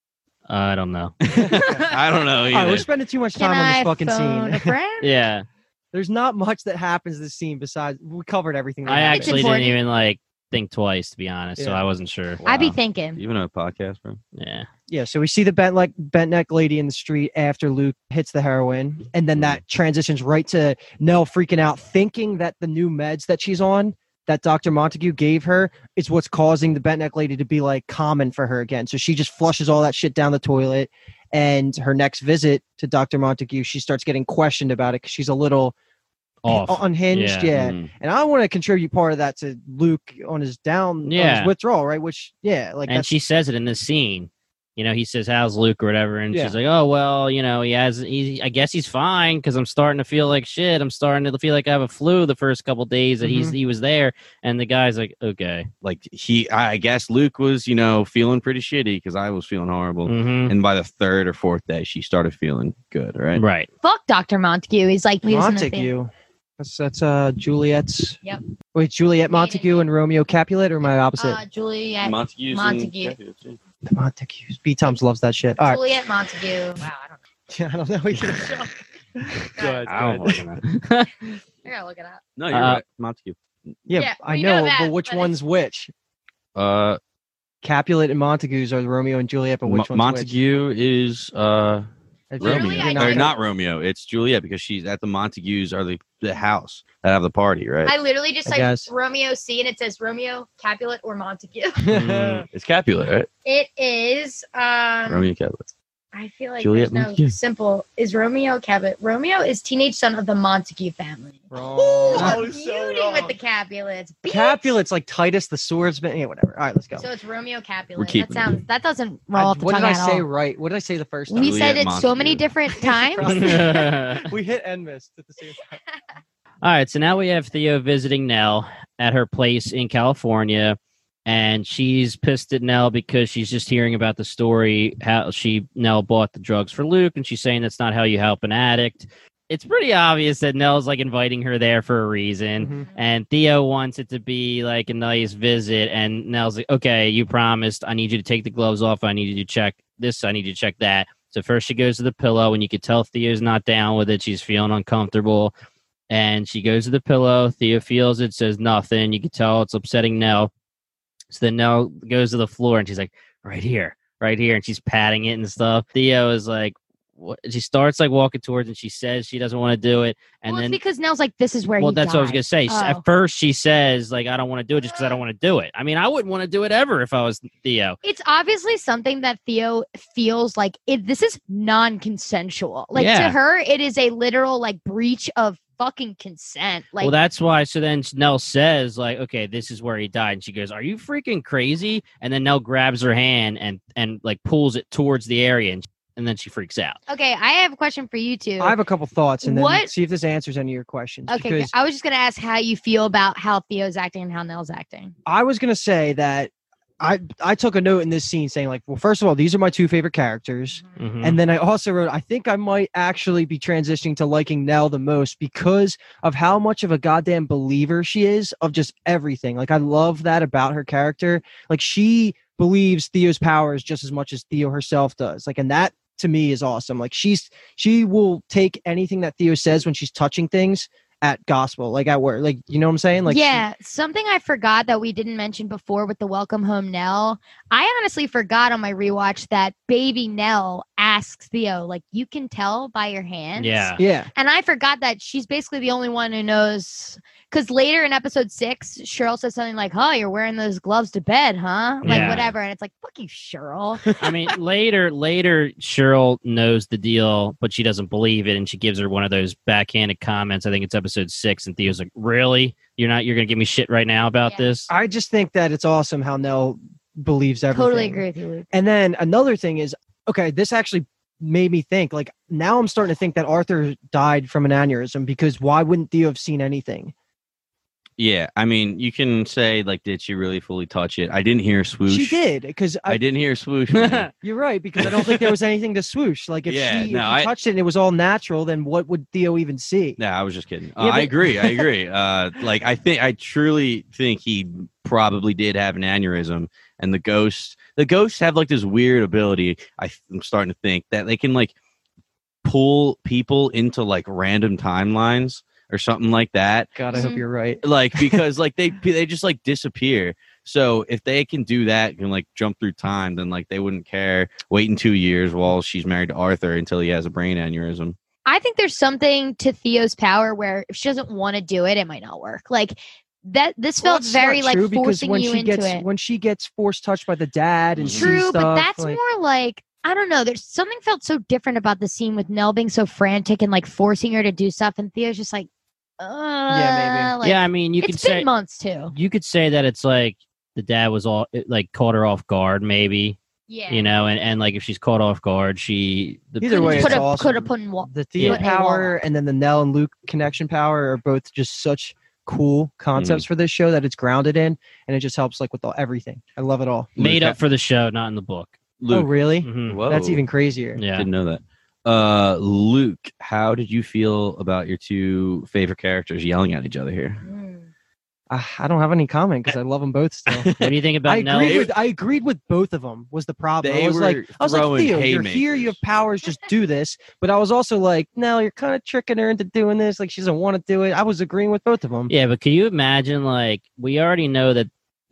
I don't know. I don't know All right, either. we're spending too much Can time on I this fucking phone a scene. friend? Yeah, There's not much that happens this scene besides we covered everything. that I happened. actually important. didn't even like think twice, to be honest. So Yeah. I wasn't sure. I'd be Wow. thinking. Even a podcast, bro. Yeah. Yeah, so we see the bent like bent neck lady in the street after Luke hits the heroin, and then that transitions right to Nell freaking out, thinking that the new meds that she's on, that Doctor Montague gave her, is what's causing the bent neck lady to be like common for her again. So she just flushes all that shit down the toilet, and her next visit to Doctor Montague, she starts getting questioned about it because she's a little Off. unhinged. Yeah. Yeah, Mm. and I want to contribute part of that to Luke on his down, on Yeah. his withdrawal, right? Which, yeah, like And that's she says it in this scene. You know, he says, "How's Luke?" or whatever, and Yeah. she's like, "Oh well, you know, he has. He, I guess he's fine because I'm starting to feel like shit. I'm starting to feel like I have a flu the first couple days that he's he was there." And the guy's like, "Okay." Like he, I guess Luke was, you know, feeling pretty shitty because I was feeling horrible. Mm-hmm. And by the third or fourth day, she started feeling good. Right. Right. Fuck Doctor Montague. He's like losing the thing. Montague. That's that's uh Juliet's. Yep. Wait, Juliet Montague and Romeo Capulet, or my opposite? Uh, Juliet. Montague's Montague. The Montagues. B Tums loves that shit. All right. Juliet Montague. Wow, I don't I don't know. We can- know. I don't fucking know. I gotta look it up. No, you're Uh, right. Montague. yeah, Yeah, I we know know, that, but which but one's which? Uh, Capulet and Montagues are Romeo and Juliet, but which Mo- one's Montague is uh, which? Literally, Romeo. I Or did- not Romeo. It's Juliet because she's at the Montagues are the, the house that have the party, right? I literally just I like guess. Romeo C and it says Romeo, Capulet, or Montague. Mm, it's Capulet, right? It is. Um, Romeo Capulet. I feel like Juliet there's no Montague. simple. Is Romeo Capulet? Romeo is teenage son of the Montague family. Wrong. I We're was so feuding wrong. with the Capulets. bitch. Capulet's like Titus the swordsman. Yeah, whatever. All right, let's go. So it's Romeo Capulet. We're That keeping sounds. it. That doesn't I- roll off the what tongue did I at say all. right? What did I say the first time? We Juliet said it so many Montague. different times. All we hit and missed at the same time. right, so now we have Theo visiting Nell at her place in California, and she's pissed at Nell because she's just hearing about the story how she Nell bought the drugs for Luke, and she's saying that's not how you help an addict. It's pretty obvious that Nell's like inviting her there for a reason, Mhm. and Theo wants it to be like a nice visit, and Nell's like, okay, you promised. I need you to take the gloves off. I need you to check this. I need you to check that. So first she goes to the pillow, and you can tell Theo's not down with it. She's feeling uncomfortable. And she goes to the pillow. Theo feels it, says nothing. You can tell it's upsetting Nell. So then Nell goes to the floor, and she's like, right here, right here. And she's patting it and stuff. Theo is like, what? She starts like walking towards, and she says she doesn't want to do it. And well, then, it's because Nell's like, this is where well, he that's what I was died. going to say. Oh. At first, she says, like, I don't want to do it just because I don't want to do it. I mean, I wouldn't want to do it ever if I was Theo. It's obviously something that Theo feels like it, this is non-consensual. Like Yeah. to her, it is a literal like breach of fucking consent. Like Well, that's why. So then Nell says, like, okay, this is where he died. And she goes, are you freaking crazy? And then Nell grabs her hand and, and like pulls it towards the area. And, and then she freaks out. okay, I have a question for you two. I have a couple thoughts, and then What- see if this answers any of your questions. okay, because I was just gonna ask how you feel about how Theo's acting and how Nell's acting. I was gonna say that I I took a note in this scene saying like, well, first of all, these are my two favorite characters. Mhm. And then I also wrote, I think I might actually be transitioning to liking Nell the most because of how much of a goddamn believer she is of just everything. Like, I love that about her character. Like, she believes Theo's powers just as much as Theo herself does. Like, and that to me is awesome. Like, she's she will take anything that Theo says when she's touching things at gospel, like at work. Like, you know what I'm saying? Like, she- yeah, something I forgot that we didn't mention before with the Welcome Home Nell. I honestly forgot on my rewatch that baby Nell asks Theo, like, you can tell by your hands. Yeah. yeah. And I forgot that she's basically the only one who knows. Because later in episode six, Cheryl says something like, oh, you're wearing those gloves to bed, huh? Like, Yeah. whatever. And it's like, fuck you, Cheryl. I mean, later, later, Cheryl knows the deal, but she doesn't believe it, and she gives her one of those backhanded comments. I think it's episode six, and Theo's like, "Really? You're not? You're gonna give me shit right now about Yeah. this?" I just think that it's awesome how Nell believes everything. Totally agree with you, Luke. And then another thing is, okay, this actually made me think, like, now I'm starting to think that Arthur died from an aneurysm because why wouldn't Theo have seen anything? Yeah, I mean, you can say like, did she really fully touch it? I didn't hear swoosh. She did, because I, I, didn't hear swoosh. man. you're right, because I don't think there was anything to swoosh. Like, if Yeah, she, no, if I- she touched it and it was all natural, then what would Theo even see? No, I was just kidding. Uh, Yeah, I but- agree. I agree. Uh, like, I think I truly think he probably did have an aneurysm, and the ghosts, the ghosts have like this weird ability. I, I'm starting to think that they can like pull people into like random timelines or something like that. God, I hope Mhm. you're right. Like, because like they they just like disappear. So if they can do that and like jump through time, then like they wouldn't care waiting two years while she's married to Arthur until he has a brain aneurysm. I think there's something to Theo's power where if she doesn't want to do it, it might not work. Like, that this Well, felt it's very not like true, because forcing when you she into gets it. when she gets force touched by the dad and sees True, but stuff, that's like- more like I don't know. There's something felt so different about the scene with Nell being so frantic and like forcing her to do stuff, and Theo's just like, uh, maybe. like, yeah, I mean, you could it's been say months too. you could say that it's like the dad was all it, like caught her off guard, maybe Yeah, you know, and, and like if she's caught off guard, she the Either way, could it's have awesome. could have put in wa- the Theo put in power Walmart. and then the Nell and Luke connection power are both just such cool concepts for this show that it's grounded in, and it just helps like with all, everything. I love it all. made Luke, up for the show, not in the book. Oh, Luke, really? Mhm. whoa. That's even crazier. Yeah. Didn't know that. Uh, Luke, how did you feel about your two favorite characters yelling at each other here? Mm. Uh, I don't have any comment because I love them both still. What do you think about I Nell? agreed with I agreed with both of them. Was the problem? They I was like, were I was like, throwing Theo, you're here, you have haymakers. powers, just do this. But I was also like, no, you're kind of tricking her into doing this. Like, she doesn't want to do it. I was agreeing with both of them. Yeah, but can you imagine? Like, we already know that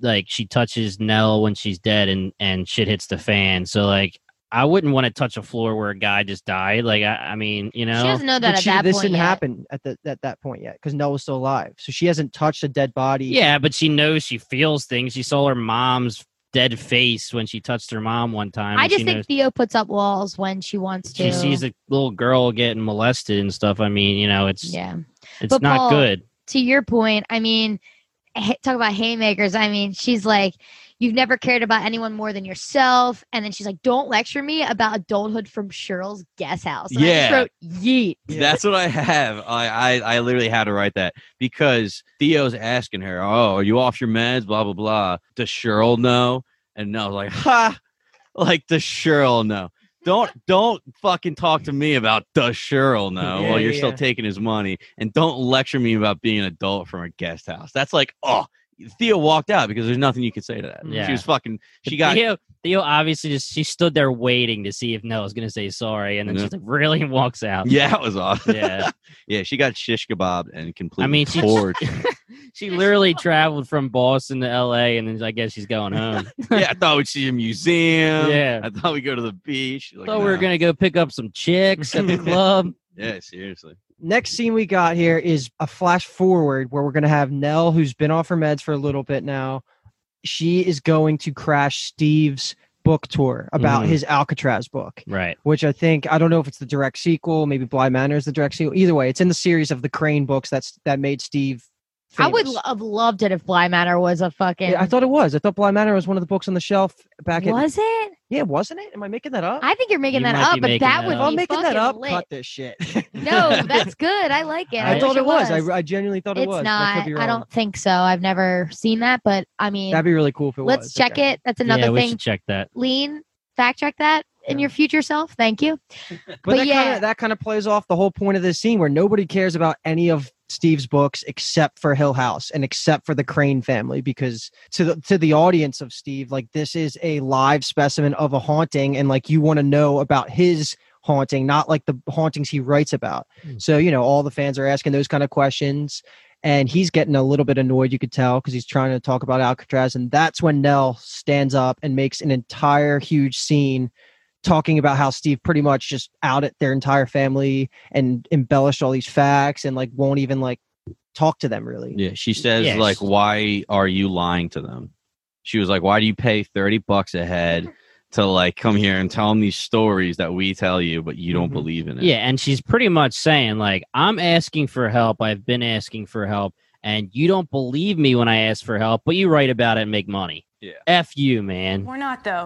like she touches Nell when she's dead and and shit hits the fan. So like I wouldn't want to touch a floor where a guy just died. Like I, I mean, you know, She doesn't know that But at she, that this point didn't yet. happen at the, at that point yet because Nell was still alive. So she hasn't touched a dead body. yeah, but she knows, she feels things. She saw her mom's dead face when she touched her mom one time. I and just she think knows, Theo puts up walls when she wants to. she sees a little girl getting molested and stuff. I mean, you know, it's Yeah. it's But not Paul, good. To your point, I mean, ha- talk about haymakers. I mean, she's like, you've never cared about anyone more than yourself. And then she's like, don't lecture me about adulthood from Cheryl's guest house. And I just Yeah. wrote, yeet. That's what I have. I, I I literally had to write that because Theo's asking her, "Oh, are you off your meds?" Blah blah blah. Does Cheryl know? And Nell's like, "Ha!" Like does Cheryl know? Don't don't fucking talk to me about does Cheryl know Yeah, while you're yeah, still yeah. taking his money, and don't lecture me about being an adult from a guest house. That's like, oh, Theo walked out because there's nothing you could say to that. Yeah. She was fucking. She got. Theo, Theo obviously just she stood there waiting to see if Nell was gonna say sorry, and then Yeah. she's like, really, and walks out. Yeah, that was awesome. Yeah. yeah, she got shish kebabbed and completely I mean, she torched. she literally traveled from Boston to L A, and then I guess she's going home. yeah, I thought we'd see a museum. Yeah. I thought we'd go to the beach. Like, Thought we were no. gonna go pick up some chicks at the club. Yeah, seriously. Next scene we got here is a flash forward where we're going to have Nell, who's been off her meds for a little bit now. She is going to crash Steve's book tour about Mhm. his Alcatraz book, Right. which I think, I don't know if it's the direct sequel, maybe Bly Manor is the direct sequel. Either way, it's in the series of the Crane books that's that made Steve I would famous. lo- have loved it if Bly Manor was a fucking. Yeah, I thought it was. I thought Bly Manor was one of the books on the shelf back in. was it? Yeah, wasn't it? Am I making that up? I think you're making You that might up, be but making that that would up. If I'm be making that fucking up, lit. cut this shit. No, that's good. I like it. I, I, thought wish it was. was. I, I genuinely thought it it's was. but I, could not. be I wrong. don't think so. I've never seen that, but I mean, That'd be really cool if it was. let's check Okay. it. That's another yeah, we thing. should check that. Lean, fact check that in Yeah. your future self. Thank you. But, But that yeah. kind of that kind of plays off the whole point of this scene where nobody cares about any of Steve's books except for Hill House and except for the Crane family, because to the to the audience of Steve, like this is a live specimen of a haunting, and like you want to know about his haunting, not like the hauntings he writes about. Mm. So, you know, all the fans are asking those kind of questions. And he's getting a little bit annoyed, you could tell, because he's trying to talk about Alcatraz. And that's when Nell stands up and makes an entire huge scene talking about how Steve pretty much just outed their entire family and embellished all these facts and like won't even like talk to them really. Yeah, she says Yes. like, "Why are you lying to them?" She was like, "Why do you pay thirty bucks a head to like come here and tell them these stories that we tell you, but you don't Mhm. believe in it?" Yeah, and she's pretty much saying like, I'm asking for help. I've been asking for help, and you don't believe me when I ask for help, but you write about it and make money. Yeah. F you, man. We're not, though.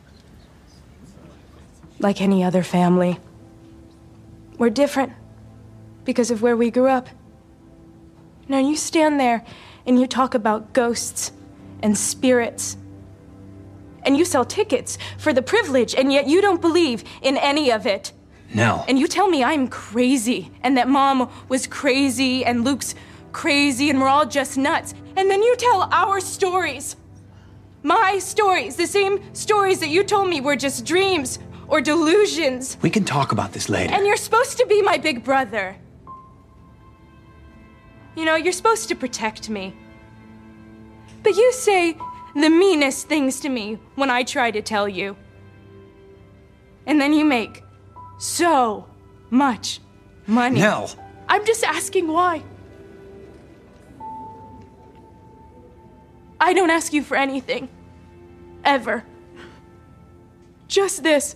Like any other family. We're different because of where we grew up. Now you stand there and you talk about ghosts and spirits. And you sell tickets for the privilege, and yet you don't believe in any of it. Nell. And you tell me I'm crazy, and that Mom was crazy, and Luke's crazy, and we're all just nuts. And then you tell our stories. My stories, the same stories that you told me were just dreams or delusions. We can talk about this later. And you're supposed to be my big brother. You know, you're supposed to protect me. But you say the meanest things to me when I try to tell you. And then you make so much money. Nell. I'm just asking why. I don't ask you for anything. Ever. Just this.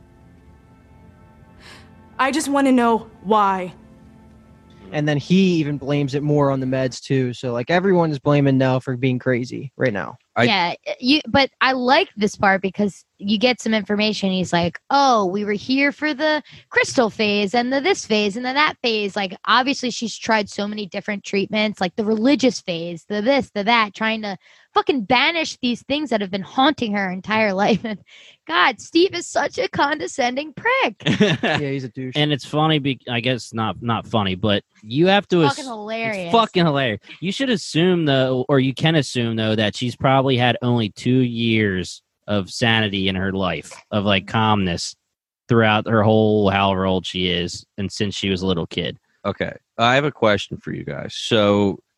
I just want to know why. And then he even blames it more on the meds too. So like everyone is blaming Nell for being crazy right now. I- yeah, you. But I like this part because you get some information. He's like, "Oh, we were here for the crystal phase and the this phase and the that phase." Like, obviously, she's tried so many different treatments, like the religious phase, the this, the that, trying to fucking banish these things that have been haunting her entire life. And God, Steve is such a condescending prick. Yeah, he's a douche. And it's funny, be- I guess not not funny, but you have to Fucking ass- hilarious. It's fucking hilarious. You should assume though, or you can assume though, that she's probably had only two years of sanity in her life, of like calmness throughout her whole however old she is, and since she was a little kid. Okay, I have a question for you guys. So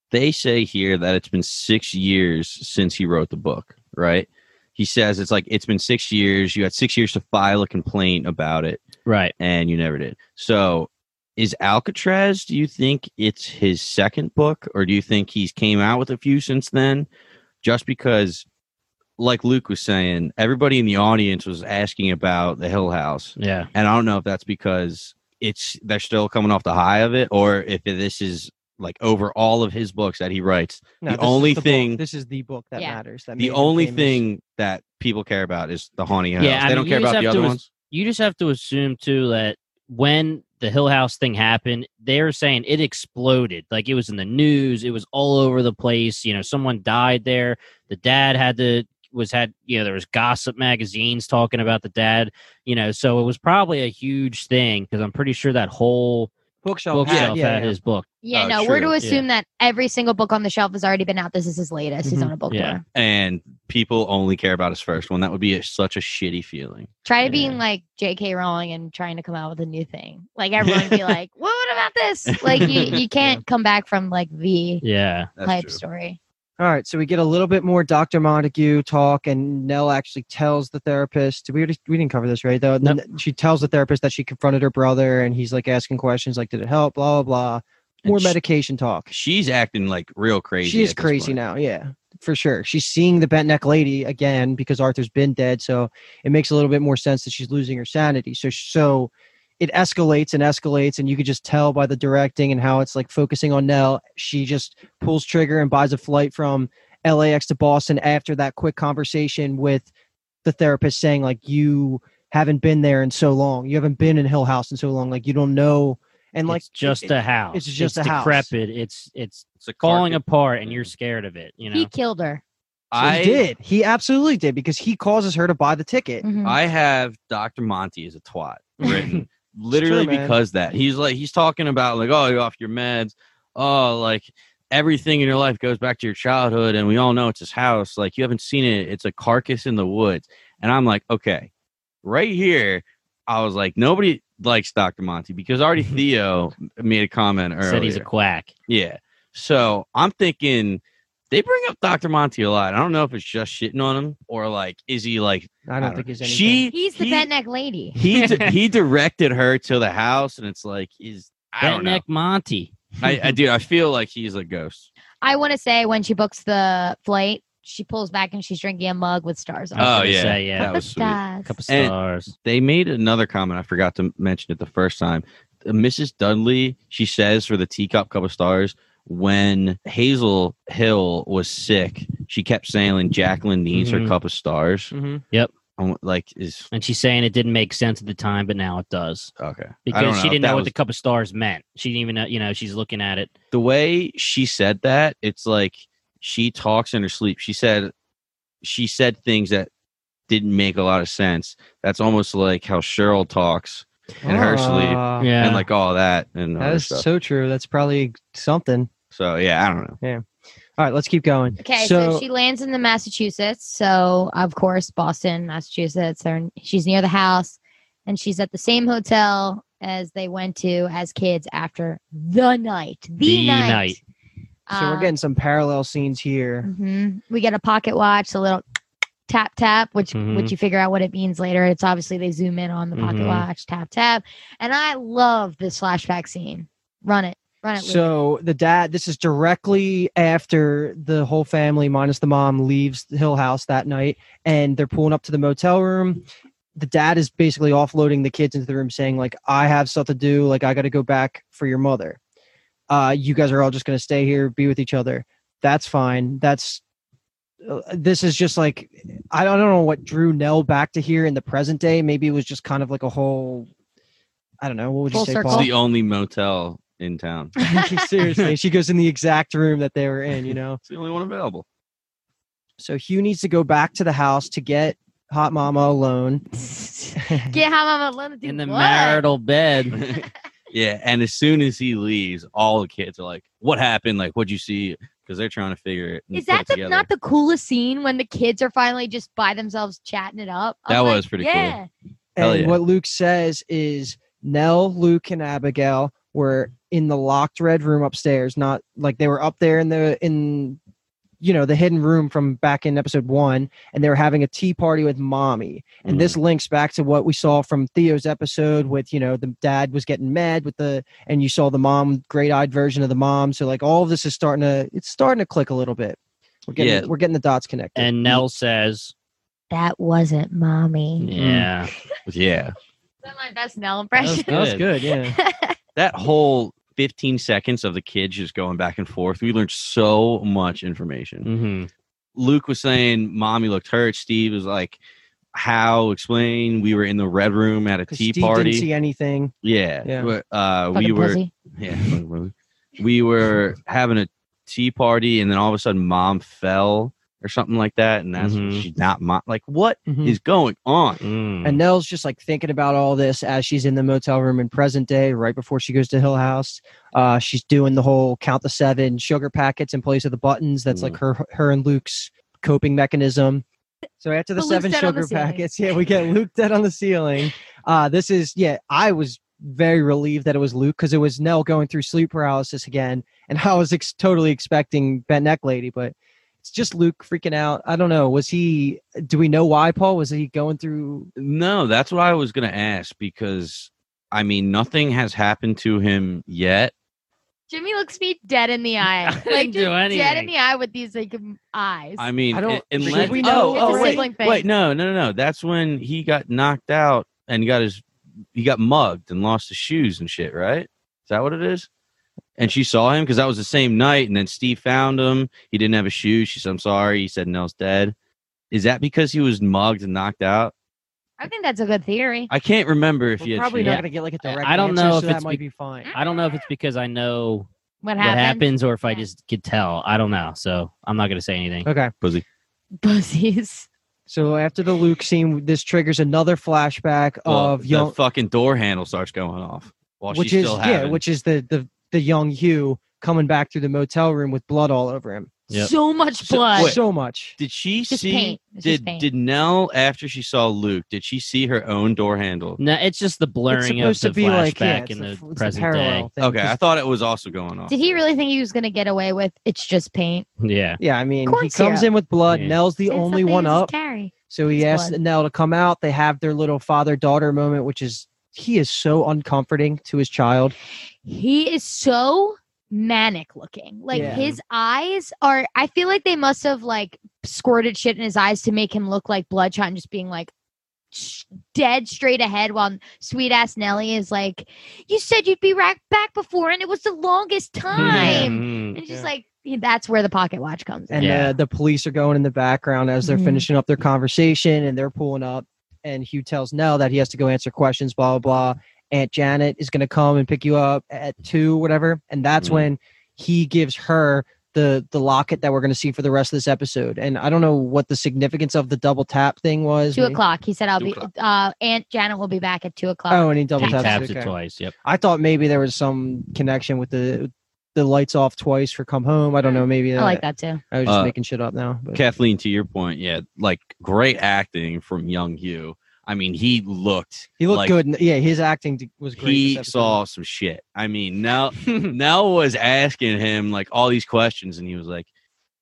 they say here that it's been six years since he wrote the book, right? He says it's like it's been six years. You had six years to file a complaint about it, Right. and you never did. So, is Alcatraz? Do you think it's his second book, or do you think he's came out with a few since then? Just because, like Luke was saying, everybody in the audience was asking about the Hill House, Yeah. and I don't know if that's because it's they're still coming off the high of it, or if this is like over all of his books that he writes. No, the this is only the book. thing, This is the book that Yeah. matters. That made the him only famous. thing that people care about is the Haunting House. Yeah, I they mean, don't you care just about have the other to- ones. You just have to assume too that when the Hill House thing happened, they were saying it exploded. Like it was in the news, it was all over the place. You know, someone died there. The dad had to was had you know there was gossip magazines talking about the dad. You know, so it was probably a huge thing because I'm pretty sure that whole bookshelf, bookshelf yeah, had yeah. his book. Yeah, Oh, no, we're to true. assume that every single book on the shelf has already been out. This is his latest. He's Mhm. on a book Yeah. tour. And people only care about his first one. That would be a, such a shitty feeling. Try to Yeah. being like J K. Rowling and trying to come out with a new thing. Like everyone would be like, "What about this?" Like you, you can't come back from like the Yeah. That's hype true. story. All right, so we get a little bit more Doctor Montague talk, and Nell actually tells the therapist. We already, we didn't cover this, right? Though Nope. she tells the therapist that she confronted her brother, and he's like asking questions, like, "Did it help?" Blah blah blah. More And sh- medication talk. She's acting like real crazy. She is at this crazy point. now, yeah, for sure. She's seeing the bent neck lady again because Arthur's been dead, so it makes a little bit more sense that she's losing her sanity. So, so it escalates and escalates, and you could just tell by the directing and how it's like focusing on Nell. She just pulls trigger and buys a flight from L A X to Boston after that quick conversation with the therapist saying, like, you haven't been there in so long. You haven't been in Hill House in so long. Like, you don't know. And like, it's just it- a house. it's just a house. decrepit. It's it's It's a falling carcass. apart, and you're scared of it. You know. He killed her. I he did. He absolutely did because he causes her to buy the ticket. Mhm. I have Doctor Monty as a twat written literally true, man. because that he's like he's talking about like, oh, you're off your meds. Oh, like everything in your life goes back to your childhood, and we all know it's his house. Like you haven't seen it. It's a carcass in the woods. And I'm like, okay, right here, I was like, nobody likes Doctor Monty because already Theo made a comment earlier. Said he's a quack. Yeah. So I'm thinking they bring up Doctor Monty a lot. I don't know if it's just shitting on him or like, is he like, I don't I think don't- he's anything. she, He's the he, bent neck lady. he, di- he directed her to the house, and it's like, is, I Bent don't know. neck Monty. I, I do. I feel like he's a ghost. I want to say when she books the flight, she pulls back and she's drinking a mug with stars on I was it. Oh, gonna yeah. say, yeah. That was sweet. Stars. Couple And- stars. They made another comment. I forgot to mention it the first time. Uh, Missus Dudley, she says for the teacup cup of stars, when Hazel Hill was sick, she kept saying like, Jacqueline needs Mhm. her cup of stars. Mhm. Um, Like, is And she's saying it didn't make sense at the time, but now it does okay. I don't because she know if didn't that know what was- the cup of stars meant. She didn't even know. You know, she's looking at it. the way she said that, it's like she talks in her sleep. She said she said things that didn't make a lot of sense. That's almost like how Cheryl talks in her sleep Ah, Yeah, and like all that and that other is stuff. so true. That's probably something. So yeah, I don't know. All right, let's keep going. Okay, so, she lands in the Massachusetts. So of course, Boston, Massachusetts. They're, she's near the house, and she's at the same hotel as they went to as kids after the night. The, The night. night. So we're Um, getting some parallel scenes here. mhm. We get a pocket watch, a little tap tap, which Mhm. which you figure out what it means later. It's obviously they zoom in on the pocket Mhm. watch, tap tap, and I love this flashback scene. Run it, run it. Luke. So the dad, this is directly after the whole family minus the mom leaves the Hill House that night, and they're pulling up to the motel room. The dad is basically offloading the kids into the room, saying like, "I have stuff to do. Like, I got to go back for your mother. Uh, you guys are all just going to stay here, be with each other. That's fine. That's uh, this is just like I don't, I don't know what drew Nell back to here in the present day. Maybe it was just kind of like a whole. I don't know. What would you Full say, circle. It's Paul? the only motel in town. Seriously, she goes in the exact room that they were in, you know. It's the only one available. So Hugh needs to go back to the house to get Hot Mama alone. Get how mama alone to do in the what? marital bed. Yeah, and as soon as he leaves, all the kids are like, "What happened? Like, what'd you see?" Because they're trying to figure it. and Is put that it the, together. not the coolest scene when the kids are finally just by themselves chatting it up? I'm That like, was pretty cool. yeah. Hell And yeah. what Luke says is Nell, Luke, and Abigail were in the locked red room upstairs. Not like they were up there in the in you know the hidden room from back in episode one, and they were having a tea party with mommy. And Mhm. this links back to what we saw from Theo's episode with, you know, the dad was getting mad with the, and you saw the mom, great-eyed version of the mom. So like all of this is starting to, it's starting to click a little bit. We're getting, Yeah. we're getting the dots connected. And Nell says, That wasn't mommy. yeah. Yeah. Is that my best Nell That was impression? that was good. good. Yeah. That whole fifteen seconds of the kids just going back and forth, we learned so much information. hmm Luke was saying mommy looked hurt. Steve was like, how? Explain. We were in the red room at a 'Cause tea Steve party. didn't see anything. Yeah. Yeah. But, Uh, we Fucking were pussy. yeah, we were having a tea party, and then all of a sudden mom fell or something like that, and that's Mhm. she's not mom. Like, what is Mhm. going on? Mm. And Nell's just like thinking about all this as she's in the motel room in present day, right before she goes to Hill House. Uh, she's doing the whole count the seven sugar packets in place of the buttons. That's like her, her and Luke's coping mechanism. So after the But Luke's seven dead on the sugar ceiling. packets, yeah, we get Luke dead on the ceiling. Uh, this is, yeah, I was very relieved that it was Luke because it was Nell going through sleep paralysis again. And I was ex- totally expecting Bent Neck Lady, but it's just Luke freaking out. I don't know. Was he, do we know why, Paul? Was he going through? No, that's what I was gonna ask, because I mean nothing has happened to him yet. Jimmy looks me dead in the eye. didn't Like do just dead in anything. the eye with these like m- eyes. I mean, I don't- un- should unless we know- oh, It's oh a wait, sibling thing. wait, no, no, no, no. That's when he got knocked out and got his he got mugged and lost his shoes and shit, right? Is that what it is? And she saw him because that was the same night, and then Steve found him. He didn't have his shoes. She said, "I'm sorry." He said, "Nell's dead." Is that because he was mugged and knocked out? I think that's a good theory. I can't remember if he We're had probably shoes. not Yeah. going to get like a direct I don't answer, know so if that it's might be- be fine. I don't know if it's because I know What what happened? happens or if I Yeah. just could tell. I don't know. So I'm not going to say anything. Okay. Pussy. Pussies. So after the Luke scene, this triggers another flashback Well, of young, the fucking door handle starts going off while which she's is still yeah, having. which is the the the young Hugh coming back through the motel room with blood all over him. Yep. So much So- blood. wait. So much. Did she Just see? paint. It's just Did paint. did Nell, after she saw Luke, did she see her own door handle? No, it's just the It's blurring of supposed the to be like yeah, flashback it's in a- the it's a present day. parallel thing, Okay, I 'cause- thought it was also going off. Did he really think he was going to get away with it's just paint? Yeah. Yeah, I mean, Corn he comes syrup. in with blood. Yeah. Nell's the It's only something one just up. Carry. So he It's asks blood. Nell to come out. They have their little father-daughter moment, which is he is so uncomforting to his child. He is so manic looking. Like Yeah. his eyes are, I feel like they must have like squirted shit in his eyes to make him look like Bloodshot and just being like sh- dead straight ahead while sweet ass Nellie is like, you said you'd be right back before and it was the longest time. Mhm. And just Yeah. like, that's where the pocket watch comes in. And Yeah. uh, the police are going in the background as they're Mhm. finishing up their conversation, and they're pulling up. And Hugh tells Nell that he has to go answer questions. Blah blah blah. Aunt Janet is going to come and pick you up at two, whatever. And that's Mhm. when he gives her the the locket that we're going to see for the rest of this episode. And I don't know what the significance of the double tap thing was. Two Maybe- o'clock. He said, I'll Two be, o'clock. uh, Aunt Janet will be back at two o'clock. Oh, and he double He taps, taps okay. it twice. Yep. I thought maybe there was some connection with the the lights off twice for come home. I don't know. Maybe I like that too. I was just Uh, making shit up now. But. Kathleen, to your point, yeah, like great acting from young Hugh. I mean, he looked He looked like good. and- Yeah, his acting d- was great. he this episode. saw some shit. I mean, Nell Nell was asking him like all these questions, and he was like,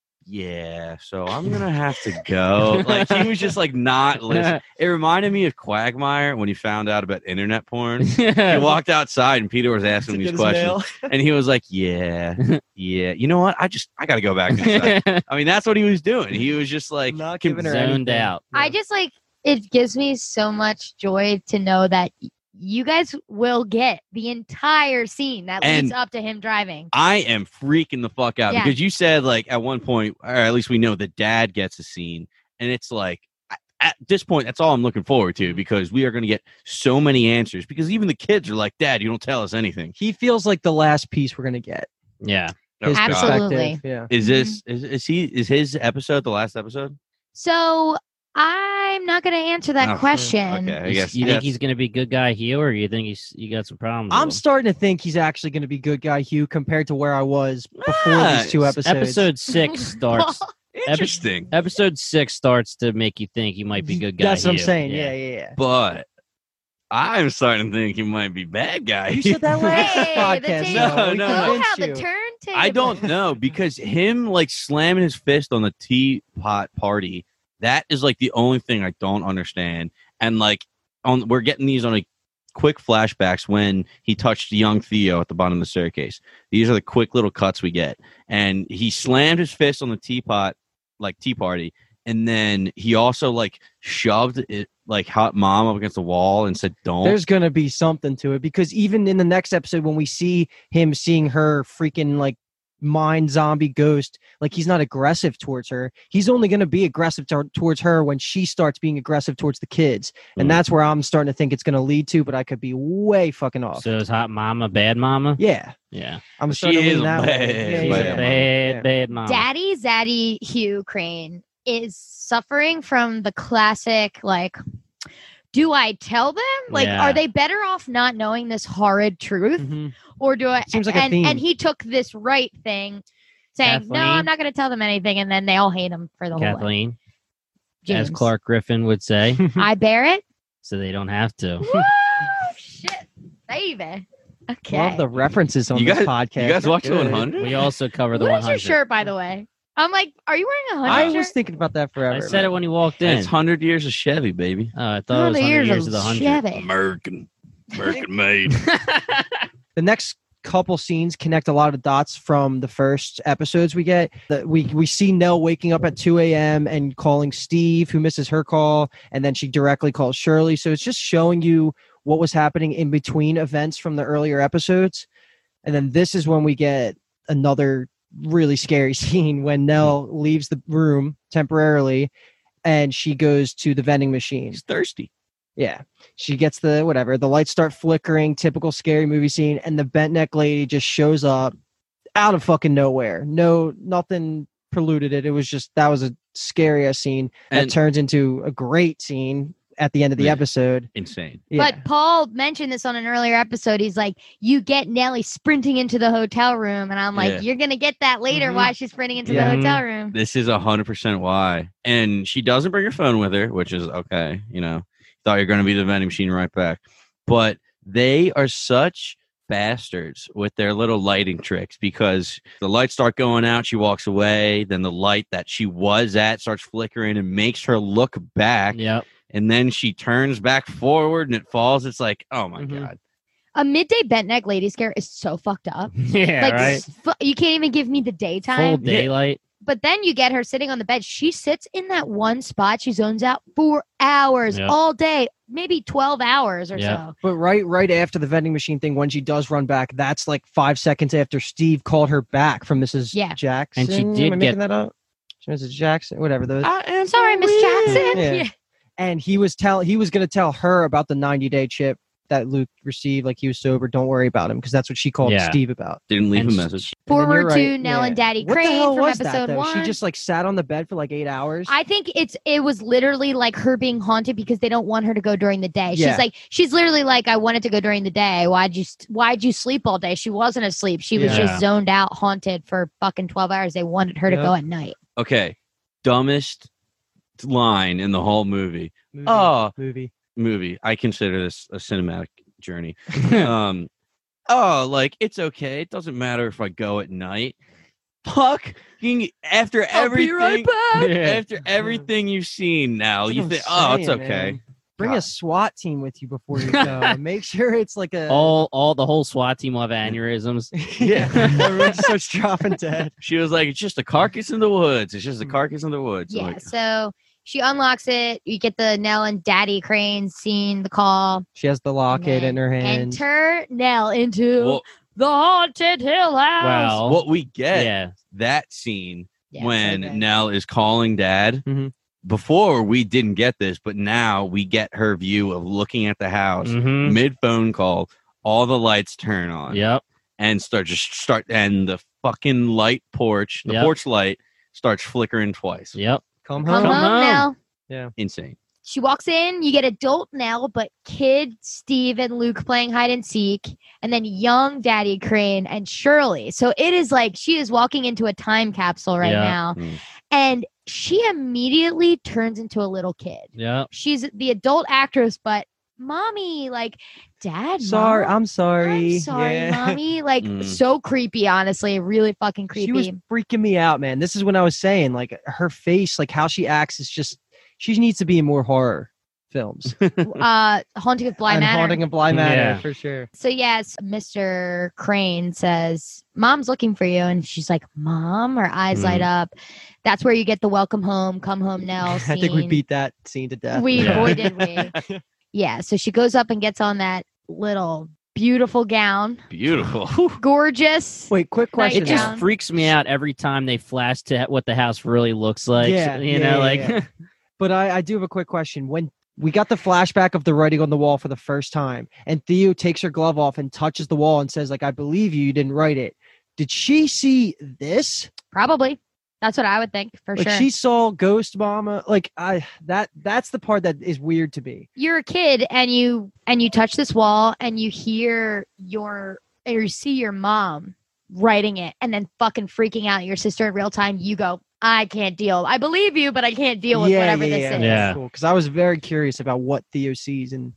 "Yeah, so I'm gonna have to go." Like he was just like not listening. It reminded me of Quagmire when he found out about internet porn. He walked outside, and Peter was asking him To these get his mail. questions, and he was like, "Yeah, yeah. You know what? I just I got to go back inside." I mean, that's what he was doing. He was just like Not giving her Zoned anything. out. I just like it gives me so much joy to know that y- you guys will get the entire scene that leads And- up to him driving. I am freaking the fuck out Yeah. because you said like at one point, or at least we know the dad gets a scene, and it's like I- at this point, that's all I'm looking forward to because we are going to get so many answers. Because even the kids are like, "Dad, you don't tell us anything." He feels like the last piece we're gonna get. Yeah. Oh, His God. Absolutely. perspective, Yeah. Is this is, is he is his episode the last episode? So I'm not going to answer that Oh, question. okay. I You- guess you that's- think he's going to be good guy Hugh, or you think he's you got some problems? I'm with him? starting to think he's actually going to be good guy Hugh compared to where I was before these two Nice. episodes. Episode six starts. I'm starting to think he might be bad guy. You said that last Hey, the podcast. table. No, we no, Oh, convinced how the you. turntable. I don't know because him like slamming his fist on the teapot party, that is like the only thing I don't understand. And like on we're getting these on a quick flashbacks when he touched young Theo at the bottom of the staircase. These are the quick little cuts we get. And he slammed his fist on the teapot, like tea party, and then he also like shoved it like hot mom up against the wall and said, "Don't." There's gonna be something to it because even in the next episode, when we see him seeing her freaking like mind zombie ghost, like he's not aggressive towards her. He's only gonna be aggressive to- towards her when she starts being aggressive towards the kids, and Mm. that's where I'm starting to think it's gonna lead to. But I could be way fucking off. So is hot mama bad mama? yeah, Yeah. I'm She starting to is lean that bad, way. Yeah, She's yeah, a yeah. bad, Yeah. bad mama. Daddy Zaddy Hugh Crane is suffering from the classic, like, do I tell them? Like, Yeah. are they better off not knowing this horrid truth? Mhm. Or do I? Seems like a and, theme. and he took this right thing, saying, no, Kathleen? I'm not going to tell them anything. And then they all hate him for the whole way. Kathleen, James. as Clark Griffin would say, I bear it. so they don't have to. Woo! Shit, baby. Okay. Love the references on You this guys- podcast. You guys watch the Good. one hundred? We also cover the What one is your hundred. shirt, by the way? I'm like, are you wearing a I hundred was shirt? thinking about that forever. I said it when he walked in. It's hundred years of Chevy, baby. Oh, I thought it was Oh, one hundred years years of of the hundred. Chevy. American, American made. The next couple scenes connect a lot of dots from the first episodes we get. The, we we see Nell waking up at two a.m. and calling Steve, who misses her call, and then she directly calls Shirley. So it's just showing you what was happening in between events from the earlier episodes. And then this is when we get another really scary scene when Nell leaves the room temporarily and she goes to the vending machine. He's thirsty. Yeah. She gets the whatever. The lights start flickering, typical scary movie scene, and the bent neck lady just shows up out of fucking nowhere. No, nothing preluded it. It was just that was a scary ass scene that And turns into a great scene at the end of the Yeah. episode. insane. Yeah. But Paul mentioned this on an earlier episode. He's like, you get Nellie sprinting into the hotel room. And I'm like, Yeah. you're going to get that later. Mhm. Why she's sprinting into Yeah. the hotel room. This is a hundred percent why. And she doesn't bring her phone with her, which is okay. You know, thought you're going to be the vending machine right back. But they are such bastards with their little lighting tricks because the lights start going out. She walks away. Then the light that she was at starts flickering and makes her look back. Yep. And then she turns back forward and it falls. It's like, oh my Mhm. God. A midday bent neck lady scare is so fucked up. Yeah, like, right. s- fu- you can't even give me the Full daytime. daylight. But then you get her sitting on the bed. She sits in that one spot. She zones out for hours Yep. all day, maybe twelve hours or Yep. so. But right right after the vending machine thing, when she does run back, that's like five seconds after Steve called her back from Missus Yeah. Jackson. And she Am did I get- making that up? Missus Jackson, whatever those. I am Sorry, Miss Jackson. Yeah. Yeah. And he was tell he was going to tell her about the ninety day chip that Luke received. Like he was sober. Don't worry about him because that's what she called Yeah. Steve about. Didn't leave And a sh- message. And then Forward you're to right, Nell and Daddy What the Crane hell from was episode that, though? one. She just like sat on the bed for like eight hours. I think it's it was literally like her being haunted because they don't want her to go during the day. Yeah. She's like she's literally like I wanted to go during the day. Why'd you st- Why'd you sleep all day? She wasn't asleep. She was Yeah. just zoned out, haunted for fucking twelve hours. They wanted her to Yeah. go at night. Okay. Dumbest line in the whole movie. movie, Oh, movie. movie. I consider this a cinematic journey. um, oh, like it's okay. It doesn't matter if I go at night. Fuck. After everything, back. after everything you've seen now, That's you what think, I'm oh, it's saying, okay. man. Bring a God. SWAT team with you before you go. Make sure it's like a all, all the whole SWAT team will have aneurysms. yeah. Everyone starts dropping dead. She was like, it's just a carcass in the woods. It's just a carcass in the woods. I'm Yeah. like, So she unlocks it. You get the Nell and Daddy Crane scene, the call. She has the locket in her hand. Enter Nell into well, the haunted Hill House. Well, what we get yeah. that scene Yeah, when so good. Nell is calling dad. Mhm. Before we didn't get this, but now we get her view of looking at the house Mhm. mid phone call. All the lights turn on Yep. and start just start, and the fucking light porch, the Yep. porch light starts flickering twice. Yep. Come Come home. Come home, home. Nell. Insane. She walks in, you get adult Nell, but kid Steve and Luke playing hide and seek, and then young Daddy Crane and Shirley. So it is like she is walking into a time capsule right Yeah. now. Mm. And she immediately turns into a little kid. Yep. She's the adult actress, but mommy, like, dad, Sorry, Mom? I'm sorry. I'm sorry, Yeah. mommy. Like, Mm. so creepy, honestly. Really fucking creepy. She was freaking me out, man. This is when I was saying, like, her face, like how she acts is just, she needs to be in more horror films. uh, Haunting of Bly and Manor. Haunting of Bly Manor, Yeah. for sure. So yes, Mister Crane says, Mom's looking for you. And she's like, Mom? Her eyes light up. That's where you get the welcome home, come home Nell scene. I think we beat that scene to death. We, Yeah. boy, did we. Yeah, so she goes up and gets on that little beautiful gown. Beautiful. Gorgeous. Wait, quick question. It just down. freaks me out every time they flash to what the house really looks like. Yeah, you yeah, know, yeah, like yeah. But I, I do have a quick question. When we got the flashback of the writing on the wall for the first time, and Theo takes her glove off and touches the wall and says, like, I believe you, you didn't write it. Did she see this? Probably. That's what I would think, for Like sure. she saw Ghost Mama. Like I that that's the part that is weird to me. You're a kid and you and you touch this wall and you hear your or you see your mom writing it and then fucking freaking out at your sister in real time. You go, I can't deal. I believe you, but I can't deal with whatever this yeah, is. Yeah. Cool. Because I was very curious about what Theo sees and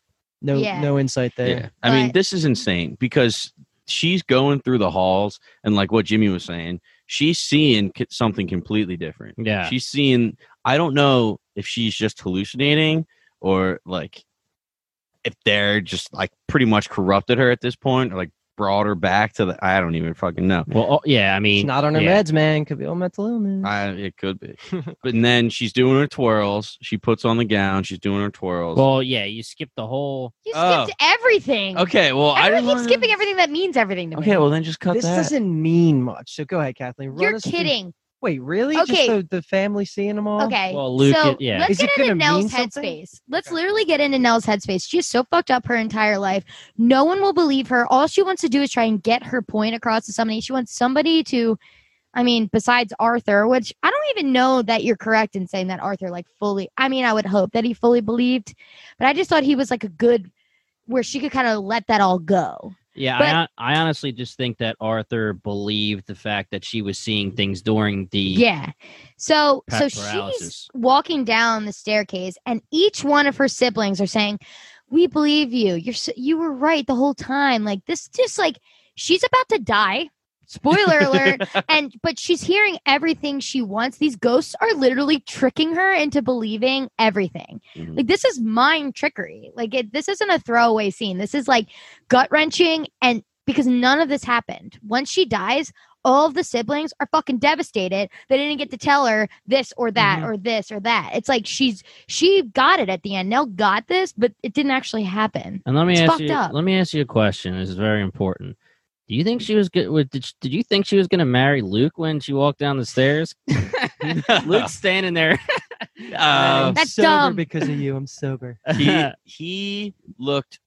no Yeah. no insight there. Yeah. I mean, But- this is insane because she's going through the halls and like what Jimmy was saying, she's seeing c- something completely different. yeah. She's seeing, I don't know if she's just hallucinating or like if they're just like pretty much corrupted her at this point or like brought her back to the, I don't even fucking know. Well, oh, yeah. I mean, She's not on her yeah. meds, man. Could be on mental illness. I, it could be. But then she's doing her twirls. She puts on the gown. She's doing her twirls. Well, yeah. You skip the whole. You Oh. skipped everything. okay, well, I Everyone didn't keeps wanna- skipping everything that means everything to me. Okay, well, then just cut this that. doesn't mean much. So go ahead, Kathleen. Run You're us through- kidding. Wait, really? Okay. Just the, the family seeing them all? Okay. Well, Luke, so it- yeah. let's Is it get into gonna mean Nell's something? headspace. Let's literally get into Nell's headspace. She's so fucked up her entire life. No one will believe her. All she wants to do is try and get her point across to somebody. She wants somebody to, I mean, besides Arthur, which I don't even know that you're correct in saying that Arthur like fully, I mean, I would hope that he fully believed, but I just thought he was like a good, where she could kind of let that all go. Yeah, But- I, hon- I honestly just think that Arthur believed the fact that she was seeing things during the Yeah. So pa- so she's paralysis. walking down the staircase, and each one of her siblings are saying, "We believe you. You're so, you were right the whole time." Like this, just like she's about to die. Spoiler alert! And but she's hearing everything she wants. These ghosts are literally tricking her into believing everything. Mhm. Like this is mind trickery. Like it, this isn't a throwaway scene. This is like gut wrenching, and because none of this happened. Once she dies, all of the siblings are fucking devastated. They didn't get to tell her this or that Mhm. or this or that. It's like she's she got it at the end. Nell got this, but it didn't actually happen. And let me It's ask fucked you. up. Let me ask you a question. This is very important. Do you think she was good? Did, sh- did you think she was going to marry Luke when she walked down the stairs? Luke's standing there. Uh, I'm That's sober dumb. because of you. I'm sober. he, he looked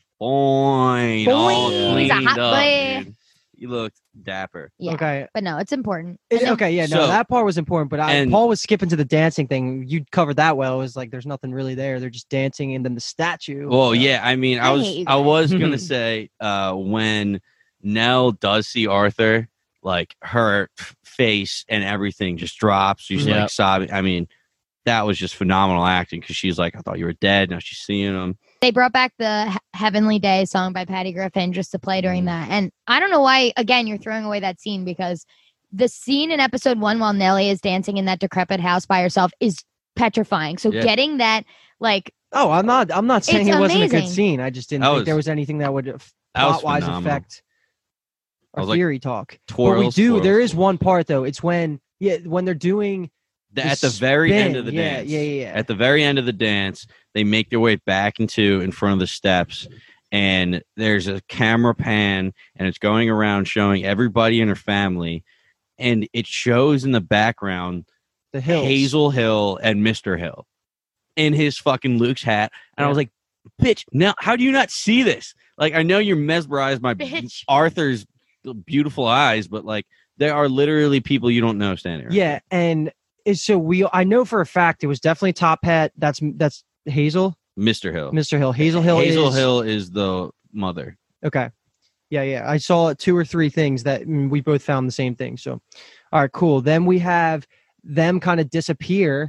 fine. all Boy, he's a cleaned hot up, boy. dude. He looked dapper. Yeah. Okay. But no, it's important. It- And then- okay, yeah, no, So- that part was important, but I, and- Paul was skipping to the dancing thing. You covered that well. It was like there's nothing really there. They're just dancing, and then the statue. Well, yeah, I mean, I, I was hate you I guys. was gonna say uh, when Nell does see Arthur, like her f- face and everything just drops. She's Yeah. like sobbing. I mean, that was just phenomenal acting because she's like, I thought you were dead. Now she's seeing him. They brought back the He- Heavenly Day song by Patty Griffin just to play during that. And I don't know why, again, you're throwing away that scene because the scene in episode one while Nellie is dancing in that decrepit house by herself is petrifying. So Yeah. getting that, like, Oh, I'm not. I'm not saying It's it wasn't a good amazing. scene. I just didn't That think was- there was anything that would that was plot wise phenomenal. affect I our was like, theory talk. Twirls, but we do. twirls, there is twirls. one part though. It's when yeah, when they're doing The- the at the very end spin. of the yeah, dance. Yeah, yeah, yeah. At the very end of the dance, they make their way back into in front of the steps, and there's a camera pan, and it's going around showing everybody in her family, and it shows in the background the hills. Hazel Hill and Mister Hill in his fucking Luke's hat, and I was like, "Bitch, now how do you not see this? Like, I know you're mesmerized by Bitch. Arthur's beautiful eyes, but like, there are literally people you don't know standing right Yeah, and it's so we. I know for a fact it was definitely Top Hat. That's that's Hazel, Mister Hill. Mister Hill. Hazel Hill. Hazel is, Hill is the mother. Okay. Yeah, yeah. I saw two or three things that mm, we both found the same thing. So, all right, cool. Then we have them kind of disappear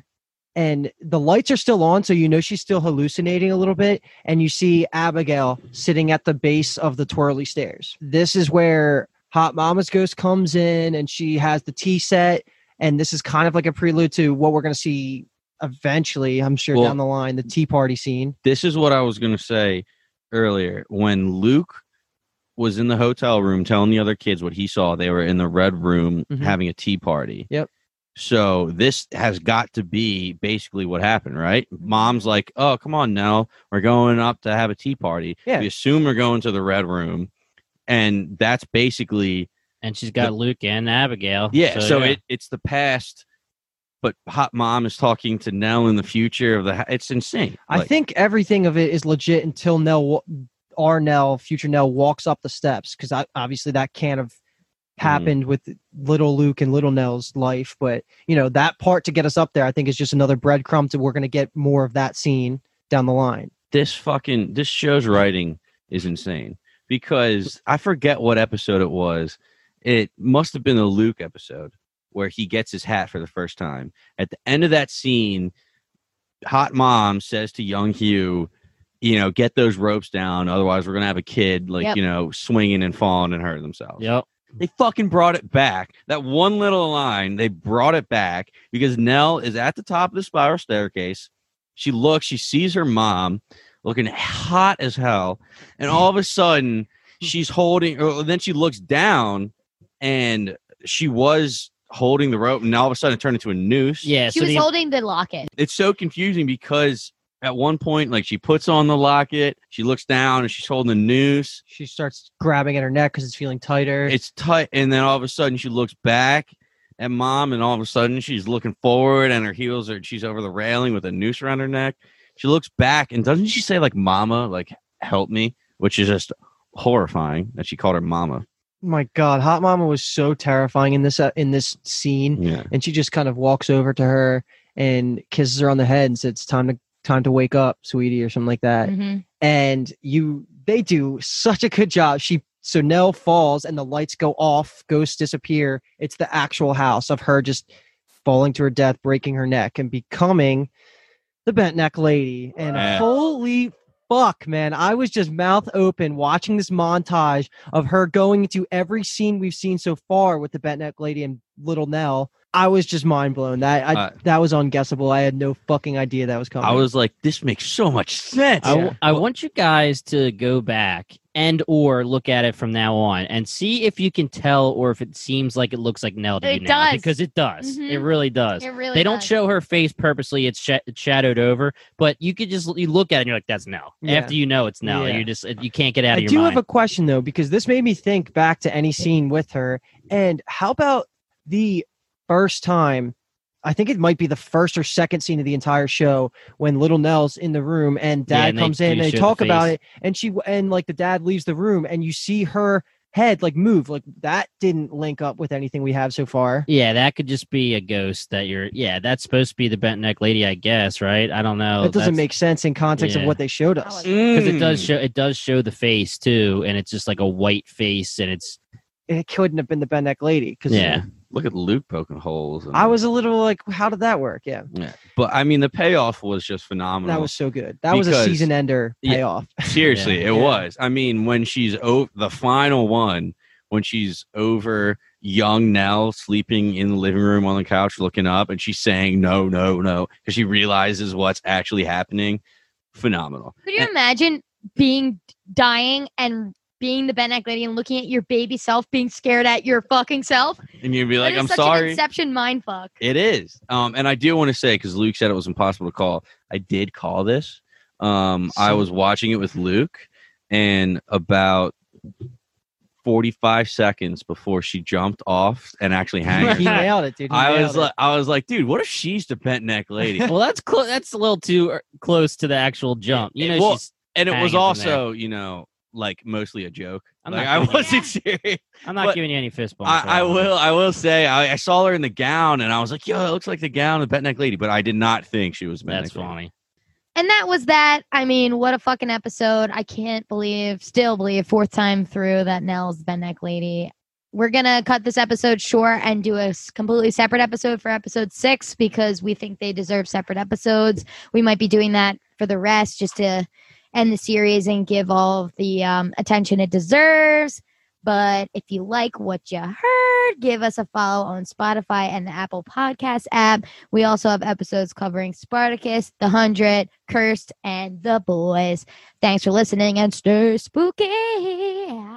and the lights are still on, so you know she's still hallucinating a little bit, and you see Abigail sitting at the base of the twirly stairs. This is where Hot Mama's ghost comes in, and she has the tea set, and this is kind of like a prelude to what we're going to see eventually, I'm sure, Well, down the line, the tea party scene. This is what I was going to say earlier. When Luke was in the hotel room telling the other kids what he saw, they were in the red room Mhm. having a tea party. Yep. So this has got to be basically what happened, right? Mom's like, oh, come on, Nell. We're going up to have a tea party. Yeah. We assume we're going to the red room. And that's basically, And she's got Luke and Abigail. yeah. So, yeah. It, it's the past, but Hot Mom is talking to Nell in the future of the, ha- it's insane. I Like, think everything of it is legit until Nell, wa- our Nell, future Nell, walks up the steps, because obviously that can't have happened with little Luke and little Nell's life. But, you know, that part to get us up there, I think, is just another breadcrumb to we're going to get more of that scene down the line. this fucking, this show's writing is insane because I forget what episode it was. It must have been the Luke episode where he gets his hat for the first time. At the end of that scene, Hot Mom says to young Hugh, you know, get those ropes down. Otherwise, we're going to have a kid, like, Yep. you know, swinging and falling and hurting themselves. Yep. They fucking brought it back. That one little line, they brought it back because Nell is at the top of the spiral staircase. She looks, she sees her mom looking hot as hell. And all of a sudden, she's holding, or then she looks down and she was holding the rope. And all of a sudden, it turned into a noose. Yeah. She so was the, holding the locket. It's so confusing because at one point, like, she puts on the locket, she looks down and she's holding the noose. She starts grabbing at her neck because it's feeling tighter. It's tight, and then all of a sudden she looks back at Mom, and all of a sudden she's looking forward, and her heels are she's over the railing with a noose around her neck. She looks back, and doesn't she say, like, "Mama, like, help me," which is just horrifying that she called her Mama. My God, Hot Mama was so terrifying in this uh, in this scene, Yeah, and she just kind of walks over to her and kisses her on the head and says, "It's time to time to wake up, sweetie," or something like that. Mhm. And you they do such a good job. She so Nell falls and the lights go off, ghosts disappear. It's the actual house of her just falling to her death, breaking her neck, and becoming the bent neck lady. And Yeah. holy fuck, man, I was just mouth open watching this montage of her going into every scene we've seen so far with the bent neck lady and little Nell. I was just mind blown. That I, Uh, that was unguessable. I had no fucking idea that was coming. I was like, this makes so much sense. I, w- I want you guys to go back and or look at it from now on and see if you can tell or if it seems like it looks like Nell to It you now, does. because it does. Mhm. It really does. It really They don't does. show her face purposely; it's, sh- it's shadowed over. But you could just you look at it and you're like, "That's Nell." Yeah. After you know it's Nell, Yeah. you just you can't get out I of your do mind. have a question though, because this made me think back to any scene with her. And how about the first time? I think it might be the first or second scene of the entire show when little Nell's in the room and Yeah, dad and they comes in do and they show the talk about face. it, and she and like the dad leaves the room and you see her head like move. Like that didn't link up with anything we have so far. Yeah, that could just be a ghost that you're. Yeah, that's supposed to be the bent neck lady, I guess, right? I don't know. It doesn't make sense in context of yeah. what they showed I us. like- because it does Mm. show it does show the face too, and it's just like a white face, and it's It couldn't have been the bent neck lady because yeah. Look at Luke poking holes. and- I was a little like, how did that work? Yeah, yeah. But I mean, the payoff was just phenomenal. that was so good. That was a Because- season ender Yeah. payoff. Seriously, Yeah. it Yeah. was. I mean, when she's over the final one, when she's over young Nell sleeping in the living room on the couch looking up, and she's saying no, no, no, because she realizes what's actually happening. Phenomenal. Could you And- imagine being dying and being the bent neck lady and looking at your baby self, being scared at your fucking self? And you'd be like, That is I'm such an sorry. Inception mind fuck. It is. Um, and I do want to say, because Luke said it was impossible to call, I did call this. Um, I So- was watching it with Luke, and about forty-five seconds before she jumped off and actually hanged he herself, nailed it, dude. He I nailed was it. like, I was like, dude, what if she's the bent neck lady? Well, that's close. That's a little too er, close to the actual jump. You know, Well, she's. And it was hanging from also, you know, like mostly a joke. I'm Like, not I giving you- wasn't serious. I'm not but giving you any fist bumps. I, I Rob. will. I will say, I, I saw her in the gown, and I was like, "Yo, it looks like the gown of the bent neck lady." But I did not think she was the bent That's neck lady. funny. And that was that. I mean, what a fucking episode. I can't believe, still believe, fourth time through that Nell's the bent neck lady. we're going to cut this episode short and do a s- completely separate episode for episode six because we think they deserve separate episodes. We might be doing that for the rest just to end the series and give all of the um, attention it deserves. But if you like what you heard, give us a follow on Spotify and the Apple Podcast app. We also have episodes covering Spartacus, The Hundred, Cursed, and The Boys. Thanks for listening and stay spooky.